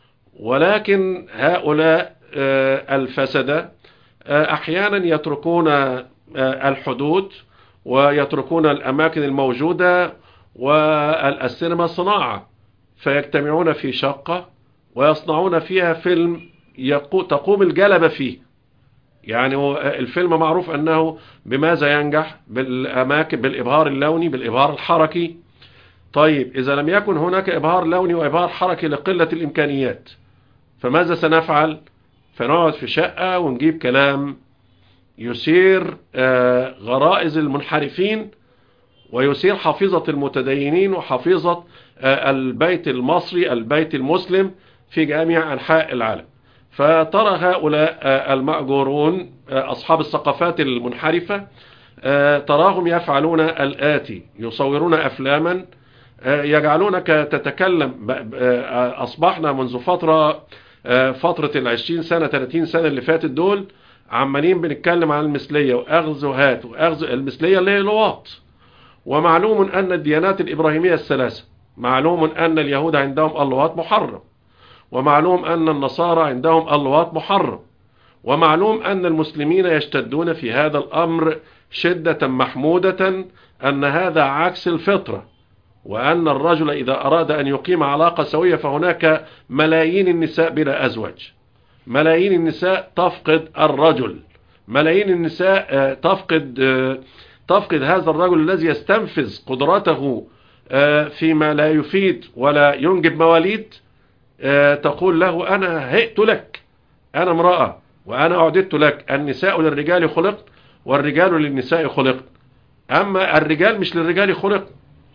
ولكن هؤلاء الفسدة أحيانا يتركون الحدود ويتركون الأماكن الموجودة، والسينما صناعة، فيجتمعون في شقة ويصنعون فيها فيلم تقوم الجلبة فيه. يعني الفيلم معروف أنه بماذا ينجح؟ بالأماكن، بالإبهار اللوني، بالإبهار الحركي. طيب إذا لم يكن هناك إبهار لوني وإبهار حركي لقلة الإمكانيات، فماذا سنفعل؟ فنقعد في شقة ونجيب كلام يثير غرائز المنحرفين ويثير حفيظة المتدينين وحفيظة البيت المصري، البيت المسلم في جميع أنحاء العالم. فترى هؤلاء المأجورون أصحاب الثقافات المنحرفة تراهم يفعلون الآتي: يصورون أفلاما يجعلونك تتكلم. أصبحنا منذ فترة فترة العشرين سنة ثلاثين سنة اللي فاتت دول عمالين بنتكلم عن المثلية وأخذ وهات وأخذ. المثلية اللي هي لواط. ومعلوم أن الديانات الإبراهيمية الثلاثة، معلوم أن اليهود عندهم اللواط محرم، ومعلوم أن النصارى عندهم اللواط محرم، ومعلوم أن المسلمين يشتدون في هذا الأمر شدة محمودة، أن هذا عكس الفطرة، وأن الرجل إذا أراد أن يقيم علاقة سوية فهناك ملايين النساء بلا أزواج، ملايين النساء تفقد الرجل، ملايين النساء تفقد تفقد هذا الرجل الذي يستنفذ قدراته فيما لا يفيد ولا ينجب مواليد. تقول له: أنا هئت لك، أنا امرأة وأنا أعددت لك. النساء للرجال خلق والرجال للنساء خلق، أما الرجال مش للرجال خلق.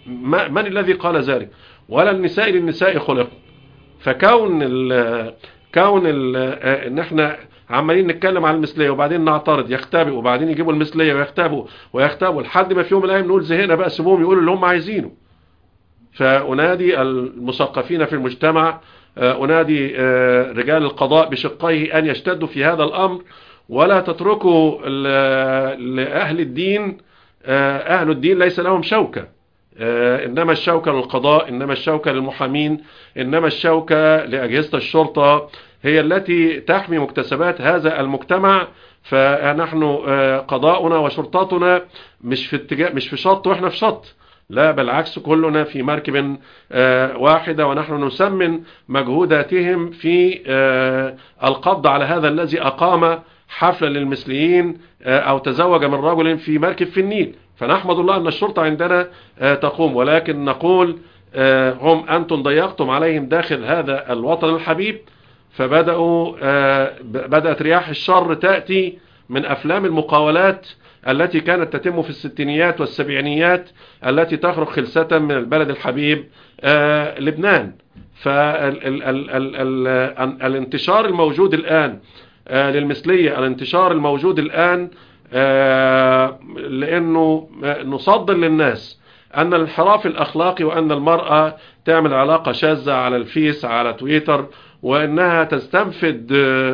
ما- من الذي قال ذلك؟ ولا النساء للنساء خلق. فكون ال كون ال ان احنا عمالين نتكلم عن المثليه وبعدين نعترض، يختبئوا وبعدين يجيبوا المثليه ويختبئوا ويختبئوا لحد ما في يوم من الايام نقول زهقنا بقى، سيبوهم يقولوا اللي هم عايزينه. فأنادي المثقفين في المجتمع، أنادي رجال القضاء بشقيه أن يشتدوا في هذا الأمر، ولا تتركوا لأهل الدين. أهل الدين ليس لهم شوكة، إنما الشوكة للقضاء، إنما الشوكة للمحامين، إنما الشوكة لأجهزة الشرطة، هي التي تحمي مكتسبات هذا المجتمع. فنحن قضاؤنا وشرطتنا مش في اتجاه، مش في شط وإحنا في شط، لا بالعكس، كلنا في مركب واحدة، ونحن نسمن مجهوداتهم في القبض على هذا الذي أقام حفلا للمثليين أو تزوج من رجل في مركب في النيل. فنحمد الله أن الشرطة عندنا تقوم، ولكن نقول هم أنتم ضيقتم عليهم داخل هذا الوطن الحبيب، فبدأوا بدأت رياح الشر تأتي من أفلام المقاولات التي كانت تتم في الستينيات والسبعينيات، التي تخرج خلسة من البلد الحبيب آه لبنان. فالانتشار الموجود الآن آه للمثلية، الانتشار الموجود الآن آه لأنه نصدر للناس أن الانحراف الأخلاقي، وأن المرأة تعمل علاقة شاذة على الفيس على تويتر، وأنها تستنفد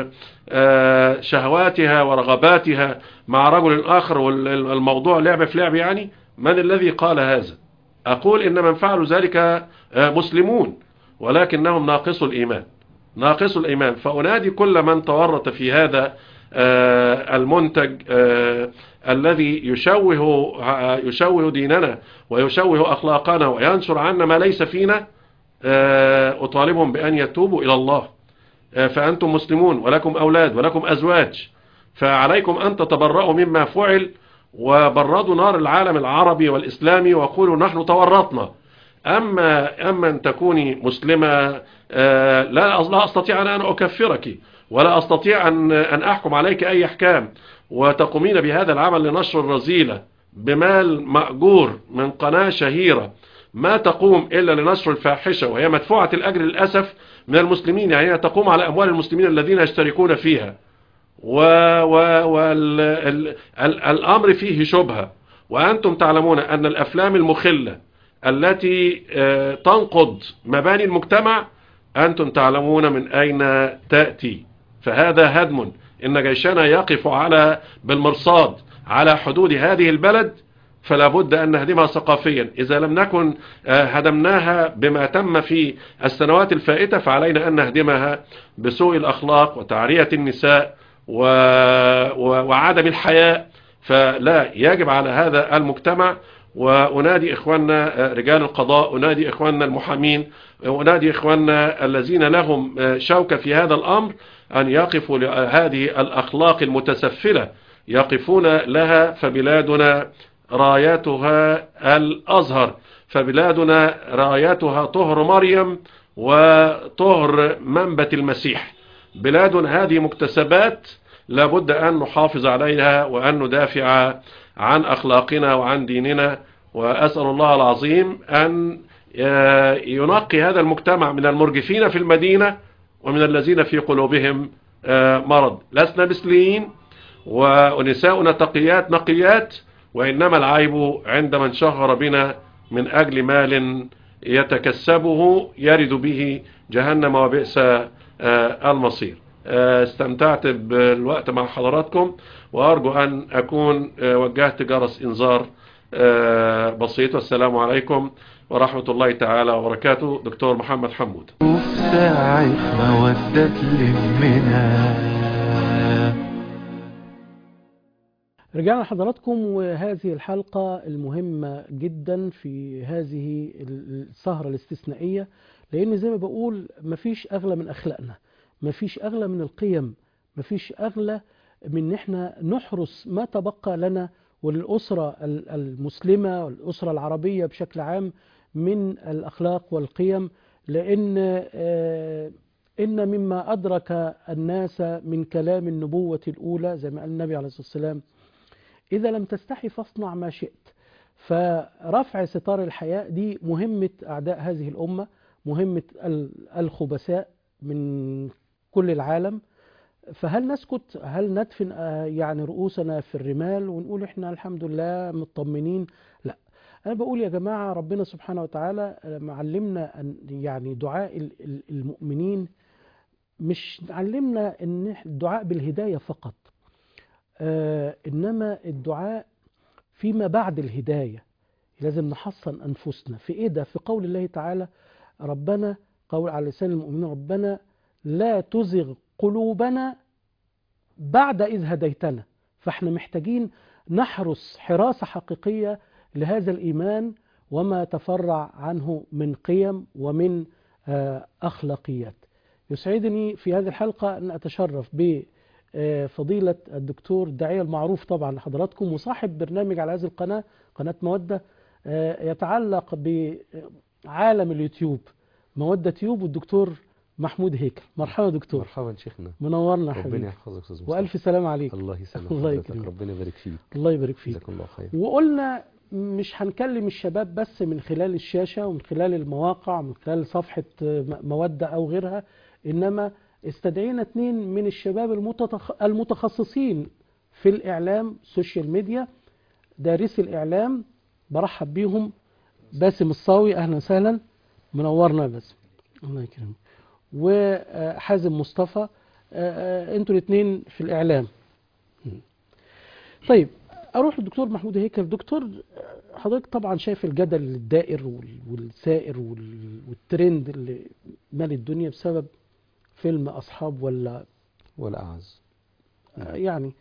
شهواتها ورغباتها مع رجل آخر، والموضوع لعب في لعب. يعني من الذي قال هذا؟ أقول إن من فعلوا ذلك مسلمون، ولكنهم ناقصوا الإيمان، ناقصوا الإيمان. فأنادي كل من تورط في هذا المنتج الذي يشوه يشوه ديننا ويشوه أخلاقنا وينشر عنا ما ليس فينا، أطالبهم بأن يتوبوا إلى الله. فأنتم مسلمون ولكم أولاد ولكم أزواج، فعليكم أن تتبرأوا مما فعل، وبردوا نار العالم العربي والإسلامي وقولوا نحن تورطنا. أما أما أن تكوني مسلمة، لا لا أستطيع أن أنا أكفرك، ولا أستطيع أن أن أحكم عليك أي أحكام، وتقومين بهذا العمل لنشر الرذيلة بمال مأجور من قناة شهيرة، ما تقوم إلا لنشر الفاحشة، وهي مدفوعة الأجر للأسف من المسلمين. يعني تقوم على أموال المسلمين الذين يشتركون فيها، والأمر فيه شبهة. وأنتم تعلمون أن الأفلام المخلة التي تنقض مباني المجتمع، أنتم تعلمون من أين تأتي. فهذا هدم. إن جيشنا يقف على بالمرصاد على حدود هذه البلد، فلا بد أن نهدمها ثقافيا. إذا لم نكن هدمناها بما تم في السنوات الفائتة، فعلينا أن نهدمها بسوء الأخلاق وتعرية النساء و... و... وعدم الحياء. فلا يجب على هذا المجتمع. وأنادي إخواننا رجال القضاء، أنادي إخواننا المحامين، أنادي إخواننا الذين لهم شوكة في هذا الأمر أن يقفوا لهذه الأخلاق المتسفلة، يقفون لها. فبلادنا راياتها الأزهر، فبلادنا راياتها طهر مريم وطهر منبت المسيح. بلادنا هذه مكتسبات لابد أن نحافظ عليها، وأن ندافع عن أخلاقنا وعن ديننا. وأسأل الله العظيم أن ينقي هذا المجتمع من المرجفين في المدينة ومن الذين في قلوبهم مرض. لسنا مثليين، ونساؤنا تقيات نقيات، وإنما العيب عند من شهر بنا من أجل مال يتكسبه يرد به جهنم وبئس المصير. استمتعت بالوقت مع حضراتكم، وأرجو أن أكون وجهت جرس إنذار بسيط. والسلام عليكم ورحمة الله تعالى وبركاته. دكتور محمد حمود. ساعة مودة لمنا. رجعنا لحضراتكم، وهذه الحلقة المهمة جدا في هذه السهرة الاستثنائية، لأن زي ما بقول مفيش أغلى من أخلاقنا، مفيش أغلى من القيم، مفيش أغلى من إن احنا نحرس ما تبقى لنا وللأسرة المسلمة والأسرة العربية بشكل عام من الأخلاق والقيم. لأن إن مما أدرك الناس من كلام النبوة الأولى، زي ما قال النبي عليه الصلاة والسلام: إذا لم تستحي فاصنع ما شئت. فرفع ستار الحياء دي مهمة أعداء هذه الأمة، مهمة الخبثاء من كل العالم. فهل نسكت؟ هل ندفن يعني رؤوسنا في الرمال ونقول احنا الحمد لله مطمنين؟ لا، أنا بقول يا جماعة ربنا سبحانه وتعالى معلمنا أن يعني دعاء المؤمنين مش علمنا ان الدعاء بالهداية فقط، آه إنما الدعاء فيما بعد الهداية. لازم نحصن أنفسنا في إيه ده؟ في قول الله تعالى ربنا، قول على لسان المؤمنين ربنا لا تزغ قلوبنا بعد إذ هديتنا. فإحنا محتاجين نحرس حراسة حقيقية لهذا الإيمان وما تفرع عنه من قيم ومن آه أخلاقيات. يسعدني في هذه الحلقة أن أتشرف بفضيلة الدكتور الداعية المعروف طبعا لحضراتكم وصاحب برنامج على هذه القناة، قناة مودة، يتعلق بعالم اليوتيوب، مودة تيوب، والدكتور محمود هيكل. مرحبا دكتور. مرحبا شيخنا، منورنا حبيبي. ربنا يحفظك استاذ مصطفى، والف سلام عليكم. الله يسلمك. الله حضرتك. يكرمك. ربنا يبارك فيك. الله يبارك فيك. جزاك الله خير. وقلنا مش هنكلم الشباب بس من خلال الشاشة ومن خلال المواقع ومن خلال صفحة مودة أو غيرها، إنما استدعينا اثنين من الشباب المتخ... المتخصصين في الإعلام، سوشيال ميديا، دارسي الإعلام. برحب بيهم. باسم الصاوي، أهلا وسهلا، منورنا يا باسم. الله يكرمك. وحازم مصطفى، انتوا الاثنين في الإعلام. طيب أروح للدكتور محمود هيكل. دكتور، حضرتك طبعا شايف الجدل الدائر والسائر والترند اللي مال الدنيا بسبب فيلم أصحاب ولا ولا أعز. يعني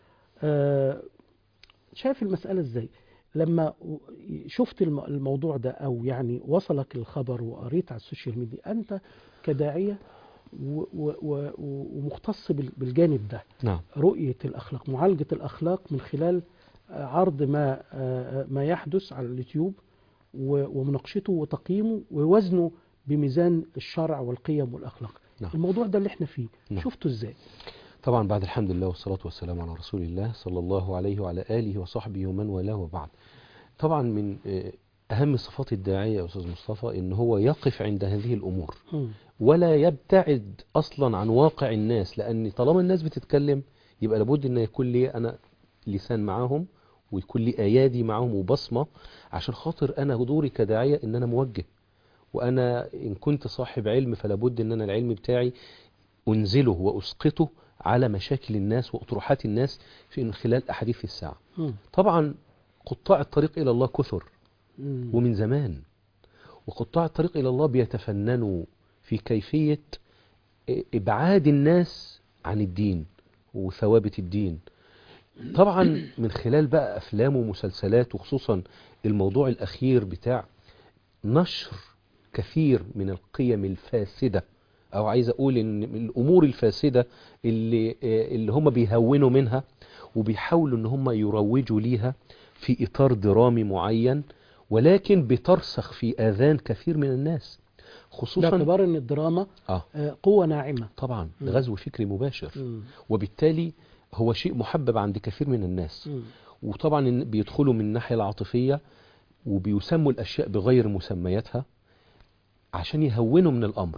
شايف المسألة ازاي لما شفت الموضوع ده، أو يعني وصلك الخبر وقريت على السوشيال ميديا، أنت كداعية ومختص بالجانب ده؟ نعم. رؤية الأخلاق، معالجة الأخلاق من خلال عرض ما ما يحدث على اليوتيوب ومناقشته وتقييمه ووزنه بميزان الشرع والقيم والأخلاق. نعم. الموضوع ده اللي احنا فيه، نعم. شفته ازاي؟ طبعا بعد الحمد لله والصلاة والسلام على رسول الله صلى الله عليه وعلى آله وصحبه ومن والاه وبعد. طبعا من أهم صفات الداعية يا أستاذ مصطفى إن هو يقف عند هذه الأمور م. ولا يبتعد أصلا عن واقع الناس، لأن طالما الناس بتتكلم يبقى لابد أن يكون لي أنا لسان معاهم ويكون لي أيادي معاهم وبصمة، عشان خاطر أنا دوري كداعية إن أنا موجه، وأنا إن كنت صاحب علم فلابد أن أنا العلم بتاعي أنزله وأسقطه على مشاكل الناس وأطروحات الناس في خلال أحاديث الساعة. م. طبعا قطاع الطريق إلى الله كثر م. ومن زمان، وقطاع الطريق إلى الله بيتفننوا في كيفية إبعاد الناس عن الدين وثوابت الدين. طبعا من خلال بقى أفلام ومسلسلات، وخصوصا الموضوع الأخير بتاع نشر كثير من القيم الفاسدة، أو عايز أقول إن الأمور الفاسدة اللي, اللي هم بيهونوا منها وبيحاولوا إن هم يروجوا ليها في إطار درامي معين، ولكن بترسخ في آذان كثير من الناس، خصوصا باعتبار ان الدراما آه. قوة ناعمة طبعا، غزو فكري مباشر. م. وبالتالي هو شيء محبب عند كثير من الناس. م. وطبعا بيدخلوا من الناحية العاطفية وبيسموا الأشياء بغير مسمياتها عشان يهونوا من الأمر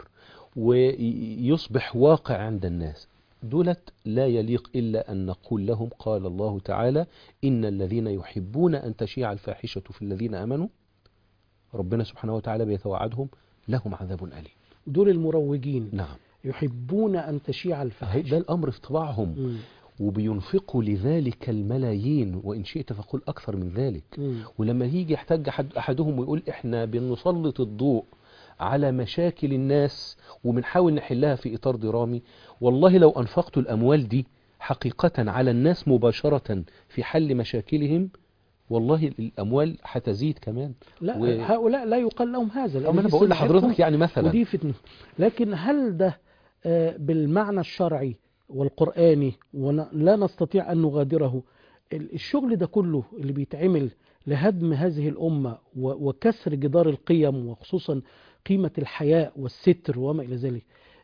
ويصبح واقع عند الناس. دولت لا يليق إلا أن نقول لهم قال الله تعالى إن الذين يحبون أن تشيع الفاحشة في الذين آمنوا، ربنا سبحانه وتعالى بيتوعدهم لهم عذاب أليم. دول المروجين. نعم. يحبون أن تشيع الفاحشة، ده الأمر في طباعهم. م. وبينفقوا لذلك الملايين، وإن شئت فقل أكثر من ذلك. م. ولما يجي يحتاج أحد أحدهم ويقول إحنا بنسلط الضوء على مشاكل الناس وبنحاول نحلها في إطار درامي، والله لو أنفقت الأموال دي حقيقة على الناس مباشرة في حل مشاكلهم، والله الأموال هتزيد كمان. لا و... هؤلاء لا يقال لهم هذا. أما أنا بقول لحضرتك يعني مثلا ودي فتنة. لكن هل ده بالمعنى الشرعي والقرآني ولا نستطيع أن نغادره؟ الشغل ده كله اللي بيتعمل لهدم هذه الأمة وكسر جدار القيم، وخصوصا قيمة الحياء والستر وما إلى ذلك،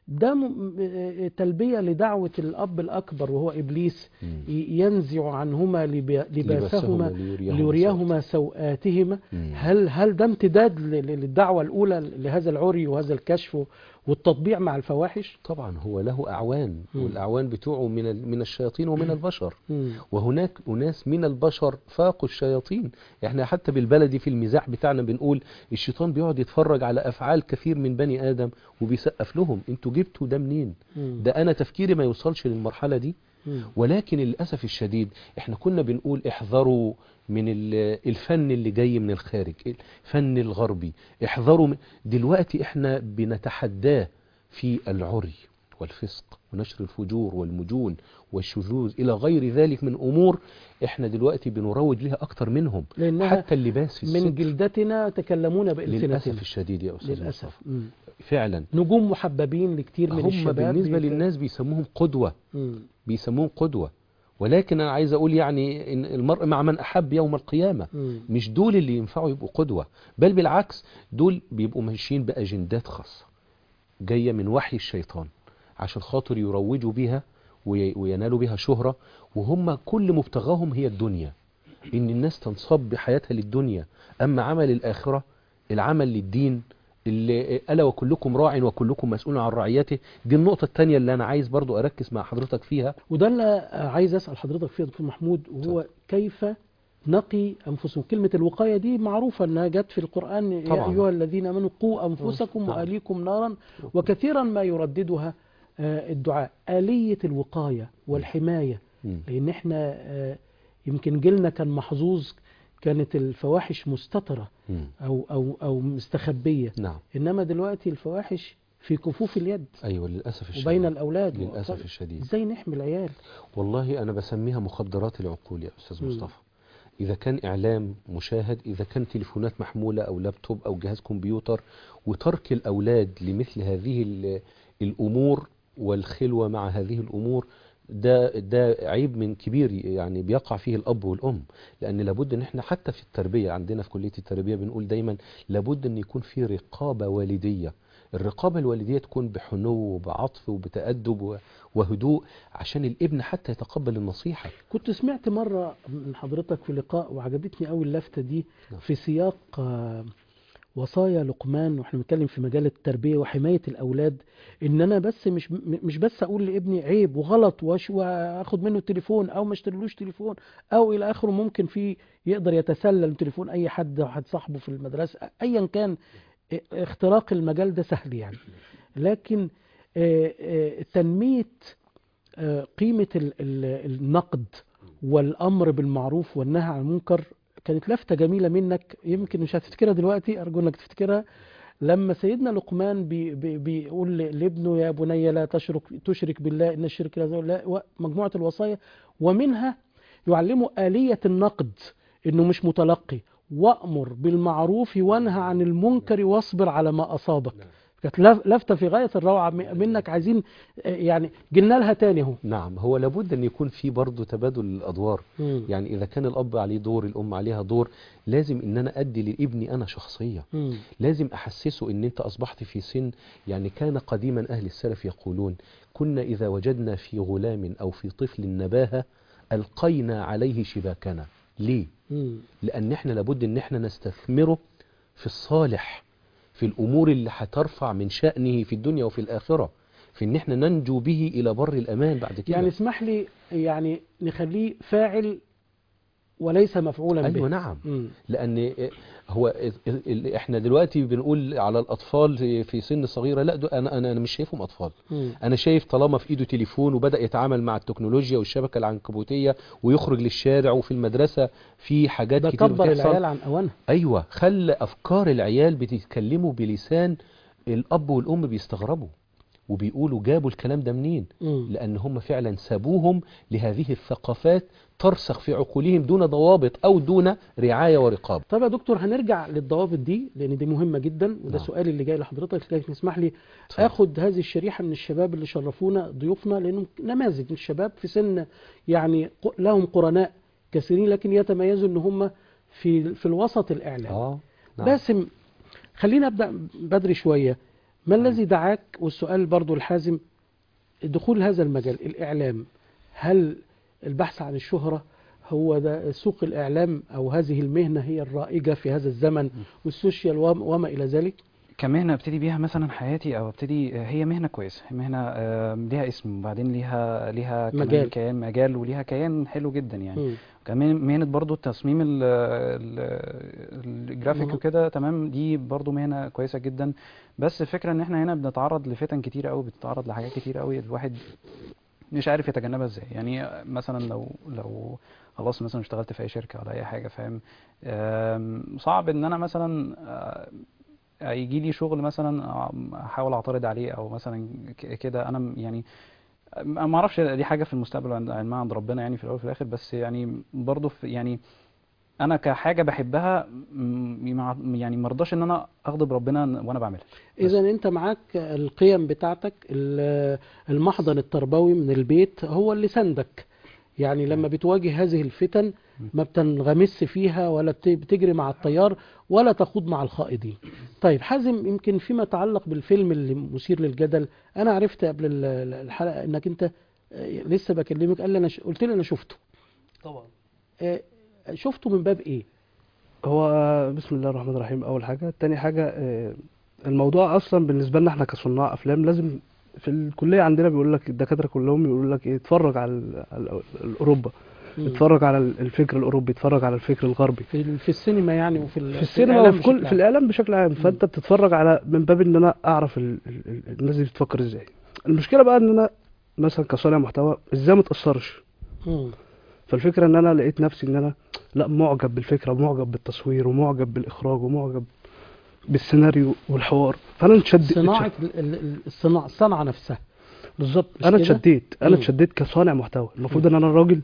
ده م- تلبية لدعوة الأب الأكبر وهو إبليس، مم. ي- ينزع عنهما لب- لباسهما ليريهما ليريهما سوآتهما. مم. هل هل ده امتداد ل- ل- للدعوة الأولى لهذا العري وهذا الكشف والتطبيع مع الفواحش؟ طبعا هو له أعوان، مم. والأعوان بتوعه من ال- من الشياطين ومن البشر، مم. وهناك أناس من البشر فاقوا الشياطين. احنا حتى بالبلدي في المزاح بتاعنا بنقول الشيطان بيقعد يتفرج على أفعال كثير من بني آدم وبيسقف لهم، انتوا جبتوا ده منين؟ مم. ده أنا تفكيري ما يوصلش للمرحلة دي. مم. ولكن للأسف الشديد احنا كنا بنقول احذروا من ال- الفن اللي جاي من الخارج، الفن الغربي، احذروا من. دلوقتي احنا بنتحداه في العري والفسق ونشر الفجور والمجون والشذوذ إلى غير ذلك من أمور احنا دلوقتي بنروج لها أكتر منهم. لأنها حتى اللباس في من الستر جلدتنا تكلمون بألسنتنا. للأسف الشديد يا أستاذ مصطفى. للأسف. مم. فعلا نجوم محببين لكتير من هم الشباب بالنسبة بيت- للناس بيسموهم قدوة، مم. بيسموهم قدوة. ولكن أنا عايز أقول يعني إن المرء مع من أحب يوم القيامة. مم. مش دول اللي ينفعوا يبقوا قدوة، بل بالعكس دول بيبقوا ماشيين بأجندات خاصة جاية من وحي الشيطان عشان خاطر يروجوا بها وي- وينالوا بها شهرة، وهم كل مبتغاهم هي الدنيا، إن الناس تنصب بحياتها للدنيا. أما عمل الآخرة، العمل للدين، اللي ألا وكلكم راع وكلكم مسؤول عن رعيته، دي النقطة الثانية اللي أنا عايز برضو أركز مع حضرتك فيها. وده اللي عايز أسأل حضرتك فيه يا دكتور محمود، وهو كيف نقي أنفسهم. كلمة الوقاية دي معروفة أنها جت في القرآن، يا طبعاً. أيها الذين آمنوا قوا أنفسكم نعم. وأهليكم نارا، وكثيرا ما يرددها آه، الدعاء، آلية الوقاية والحماية. مم. لأن احنا آه، يمكن جيلنا كان محظوظ، كانت الفواحش مستترة مم. أو أو أو مستخبية، نعم. إنما دلوقتي الفواحش في كفوف اليد أيوة للأسف الشديد. وبين الأولاد. للأسف الشديد. إزاي نحمي العيال؟ والله أنا بسميها مخدرات العقول يا أستاذ مم. مصطفى. إذا كان إعلام مشاهد، إذا كان تليفونات محمولة أو لابتوب أو جهاز كمبيوتر، وترك الأولاد لمثل هذه ال- الأمور والخلوة مع هذه الأمور، ده ده عيب من كبير يعني بيقع فيه الأب والأم. لأن لابد أن احنا حتى في التربية عندنا في كلية التربية بنقول دايما لابد أن يكون في رقابة والدية. الرقابة الوالدية تكون بحنو وبعطف وبتأدب و- وهدوء عشان الابن حتى يتقبل النصيحة. كنت سمعت مرة من حضرتك في لقاء وعجبتني قوي اللفتة دي، نعم. في سياق آه، وصايا لقمان، واحنا بنتكلم في مجال التربية وحماية الأولاد، إن أنا بس مش م- مش بس أقول لابني عيب وغلط وأش- وآخد منه التليفون أو ما اشتريلوش تليفون أو إلى آخره. ممكن في يقدر يتسلل تليفون أي حد حد صاحبه في المدرسة أيا كان. اختراق المجال ده سهل يعني، لكن آه، آه، تنمية آه، قيمة ال- ال- النقد والأمر بالمعروف والنهي عن المنكر كانت لفتة جميلة منك، يمكن مش هتفتكرها دلوقتي، أرجو أنك تفتكرها. لما سيدنا لقمان بي بي بيقول لابنه يا بني لا تشرك تشرك بالله إن الشرك لا يزول، لا، مجموعة الوصايا، ومنها يعلمه آلية النقد، إنه مش متلقي، وأمر بالمعروف وانهى عن المنكر واصبر على ما أصابك. كانت لف- لفتة في غاية الروعة م- منك، عايزين آه، يعني جلنا لها تاني اهو. نعم، هو لابد أن يكون في برضه تبادل الأدوار. مم. يعني إذا كان الأب عليه دور، الأم عليها دور، لازم إن أنا أدي لابني أنا شخصية. مم. لازم أحسسه إن أنت أصبحت في سن، يعني كان قديما أهل السلف يقولون كنا إذا وجدنا في غلام أو في طفل نباهة ألقينا عليه شباكنا. ليه؟ مم. لأن احنا لابد إن احنا نستثمره في الصالح، في الأمور اللي هترفع من شأنه في الدنيا وفي الآخرة، في إن احنا ننجو به إلى بر الأمان بعد كده. يعني اسمح لي، يعني نخليه فاعل وليس مفعولا به. أيوة نعم. مم. لأن هو ال- ال- احنا دلوقتي بنقول على الأطفال في- في سن صغيرة، لا دو- أنا أنا أنا مش شايفهم أطفال. مم. أنا شايف طالما في إيده تليفون وبدأ يتعامل مع التكنولوجيا والشبكة العنكبوتية ويخرج للشارع وفي المدرسة في حاجات ده كتير كبر بتحصل. العيال عن أوانها. أيوة، خلى أفكار العيال بتتكلموا بلسان الأب والأم بيستغربوا وبيقولوا جابوا الكلام ده منين. مم. لأن هم فعلا سابوهم لهذه الثقافات ترسخ في عقولهم دون ضوابط أو دون رعاية ورقابة. طب يا دكتور هنرجع للضوابط دي لأن دي مهمة جدا، وده نعم. سؤالي اللي جاي لحضرتك، لكن اسمح لي اتفضل. اخد هذه الشريحة من الشباب اللي شرفونا ضيوفنا، لأنهم نماذج من الشباب في سن يعني ق- لهم قرناء كثيرين، لكن يتميزوا ان هم في في الوسط الإعلامي. آه. نعم. باسم، خلينا ابدا بدري شويه. ما الذي دعاك، والسؤال برضو الحازم، دخول هذا المجال الإعلام؟ هل البحث عن الشهرة هو ده سوق الإعلام، أو هذه المهنة هي الرائجة في هذا الزمن والسوشيال وما وما إلى ذلك؟ كمهنة ابتدي بيها مثلا حياتي، او ابتدي هي مهنة كويسة، هي مهنة آه، ليها اسم، وبعدين ليها ليها كمان مجال. كيان مجال، وليها كيان حلو جدا يعني. مم. كمان مهنة برضو التصميم ال- ال- الجرافيك مم. وكده، تمام، دي برضو مهنة كويسة جدا. بس الفكرة ان احنا هنا بنتعرض لفتن كتير قوي، بنتعرض لحاجات كتير قوي الواحد مش عارف يتجنبها ازاي. يعني مثلا لو لو خلاص مثلا اشتغلت في اي شركة ولا اي حاجة، فاهم، آم، صعب ان انا مثلا يجي لي شغل مثلا احاول اعترض عليه، او مثلا ك- كده. انا م- يعني ما اعرفش، دي حاجه في المستقبل عند علمها عند ربنا يعني في الاول وفي الاخر. بس يعني برضه في يعني انا كحاجه بحبها، م- مع- يعني ما ارضاش ان انا اغضب ربنا وانا بعملها. بس إذا أنت معاك القيم بتاعتك، ال- المحضن التربوي من البيت هو اللي سندك. يعني لما بتواجه هذه الفتن ما بتنغمس فيها، ولا بت- بتجري مع التيار، ولا تخوض مع الخائضين. طيب حازم، يمكن فيما يتعلق بالفيلم اللي مثير للجدل، أنا عرفت قبل ال- ال- الحلقة إنك أنت آه، لسه بكلمك، قال لي أنا ش- قلت لي أنا شفته. طبعا. آه، شفته من باب إيه؟ هو بسم الله الرحمن الرحيم اول حاجه. تاني حاجه آه، الموضوع اصلا بالنسبه لنا احنا كصناع افلام، لازم في الكليه عندنا بيقول لك الدكاتره كلهم يقول لك ايه، اتفرج على ال- على ال- اوروبا، مم. اتفرج على ال- الفكر الاوروبي، اتفرج على الفكر الغربي في ال- في السينما يعني، وفي ال- في السينما الإعلام وفي كل بشكل في عام. الاعلام بشكل عام. فانت بتتفرج على من باب ان انا اعرف ال ال ال الناس دي بتفكر ازاي. المشكله بقى ان انا مثلا كصانع محتوى ازاي ما اتاثرش. مم. فالفكره ان انا لقيت نفسي ان انا لا معجب بالفكره، ومعجب بالتصوير، ومعجب بالاخراج، ومعجب بالسيناريو والحوار. فانا اتشد صناعة ال- ال- الصناعة الصنعة نفسها. بالظبط. مش انا كده؟ اتشديت انا مم. اتشديت كصانع محتوى. المفروض ان انا راجل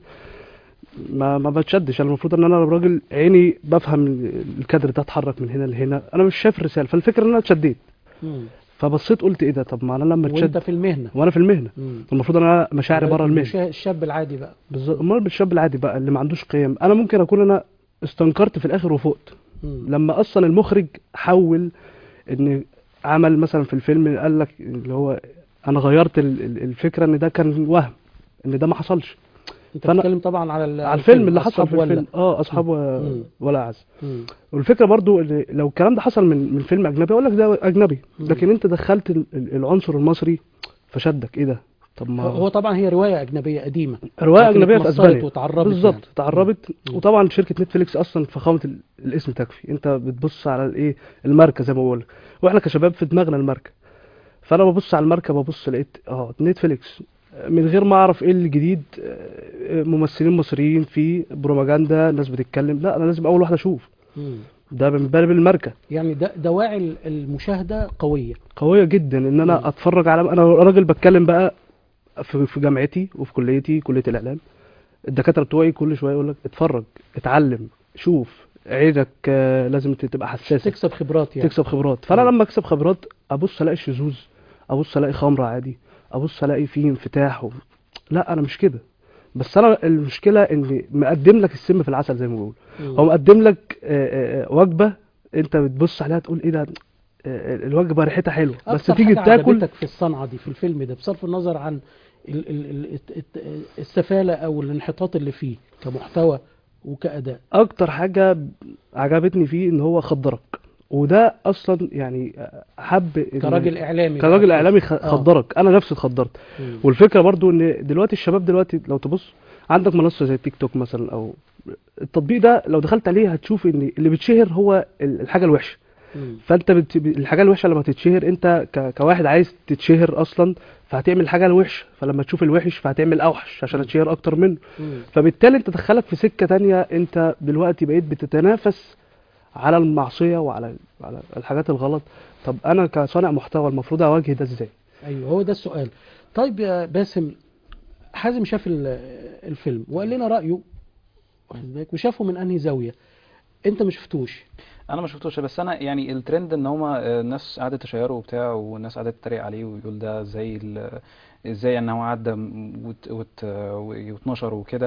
ما ما بتشدش. انا المفروض ان انا راجل عيني بفهم الكادر ده اتحرك من هنا لهنا، انا مش شايف الرساله. فالفكره ان انا اتشديت، مم. فبصيت قلت ايه ده، طب ما انا لما وانت اتشد في المهنة. وانا في المهنه، مم. المفروض ان انا مشاعري بره المهنه. المشا- الشاب العادي بقى. بالظبط. امال بالشاب العادي بقى اللي ما عندوش قيم، انا ممكن اكون انا استنكرت في الاخر وفقت. مم. لما اصلا المخرج حول ان عمل مثلا في الفيلم قال لك اللي هو انا غيرت ال- ال- الفكره ان ده كان وهم، ان ده ما حصلش. انت فأنا- بتتكلم طبعا على ال- على الفيلم اللي حصل أصحاب في ولا. الفيلم، اه اصحاب و- مم. ولا عز. مم. والفكره برضو اللي لو الكلام ده حصل من من فيلم اجنبي اقول لك ده اجنبي، مم. لكن انت دخلت ال- ال- العنصر المصري فشدك. ايه ده؟ طب ما هو طبعا هي رواية أجنبية قديمة، روايه لكن اجنبيه في اتمصرت اسبانيا واتعربت بالظبط، يعني. اتعربت. مم. وطبعا شركه نتفليكس اصلا فخامه ال- الاسم تكفي. انت بتبص على الايه، الماركه زي ما بقول لك، واحنا كشباب في دماغنا الماركه. فانا ببص على الماركه، ببص لقيت اه نتفليكس من غير ما اعرف ايه الجديد. آه، ممثلين مصريين في بروباجندا، ناس بتتكلم، لا انا لازم اول واحد اشوف. مم. ده من باب الماركه. يعني ده دواعي ال- المشاهدة قوية. قويه جدا ان انا مم. اتفرج على، انا راجل بتكلم بقى في في جامعتي وفي كليتي، كليه الاعلام. الدكاتره بتوعي كل شويه يقول لك اتفرج، اتعلم، شوف، عينك آه، لازم تبقى حساسه، تكسب خبرات يعني. تكسب خبرات. فانا مم. لما اكسب خبرات ابص الاقي شذوذ، ابص الاقي خمره عادي، ابص الاقي فيه انفتاح و... لا انا مش كده. بس انا المشكله ان مقدم لك السم في العسل زي ما بيقولوا. مم. هو مقدم لك آه، آه، وجبه انت بتبص عليها تقول ايه ده، آه، الوجبه ريحتها حلوه، بس أكتر تيجي حاجة تاكل. عجبتك في الصنعة دي في الفيلم ده، بصرف النظر عن ال ال ال الت- الت- السفالة أو الانحطاط اللي فيه كمحتوى وكأداء. اكتر حاجه عجبتني فيه ان هو خدرك، وده اصلا يعني حب إن- كراجل إعلامي كراجل بقى. اعلامي خ- آه. خدرك. انا نفسي اتخدرت. مم. والفكره برضو ان دلوقتي الشباب دلوقتي لو تبص عندك منصه زي تيك توك مثلا، او التطبيق ده لو دخلت عليه هتشوف ان اللي بتشهر هو ال- الحاجه الوحشه. مم. فانت بت... الحاجه الوحشه لما تتشهر، انت ك... كواحد عايز تتشهر اصلا، فهتعمل الحاجه الوحشه، فلما تشوف الوحش فهتعمل اوحش عشان تشهر اكتر منه. مم. فبالتالي انت دخلك في سكه تانية. انت دلوقتي بقيت بتتنافس على المعصيه وعلى على الحاجات الغلط. طب انا كصانع محتوى المفروض اواجه ده ازاي؟ أيوه، هو ده السؤال. طيب يا باسم، حازم شاف ال- الفيلم وقال لنا رأيه، واخد بالك، وشافه من أنهي زاوية. أنت ما شفتوش. انا ما شفتوش، بس انا يعني الترند ان هما آه، الناس قعدت تشيره وبتاع، والناس قعدت تتريق عليه ويقول ده زي ال- ازاي ان هو عدى م- وت- وت- واتنشر وكده.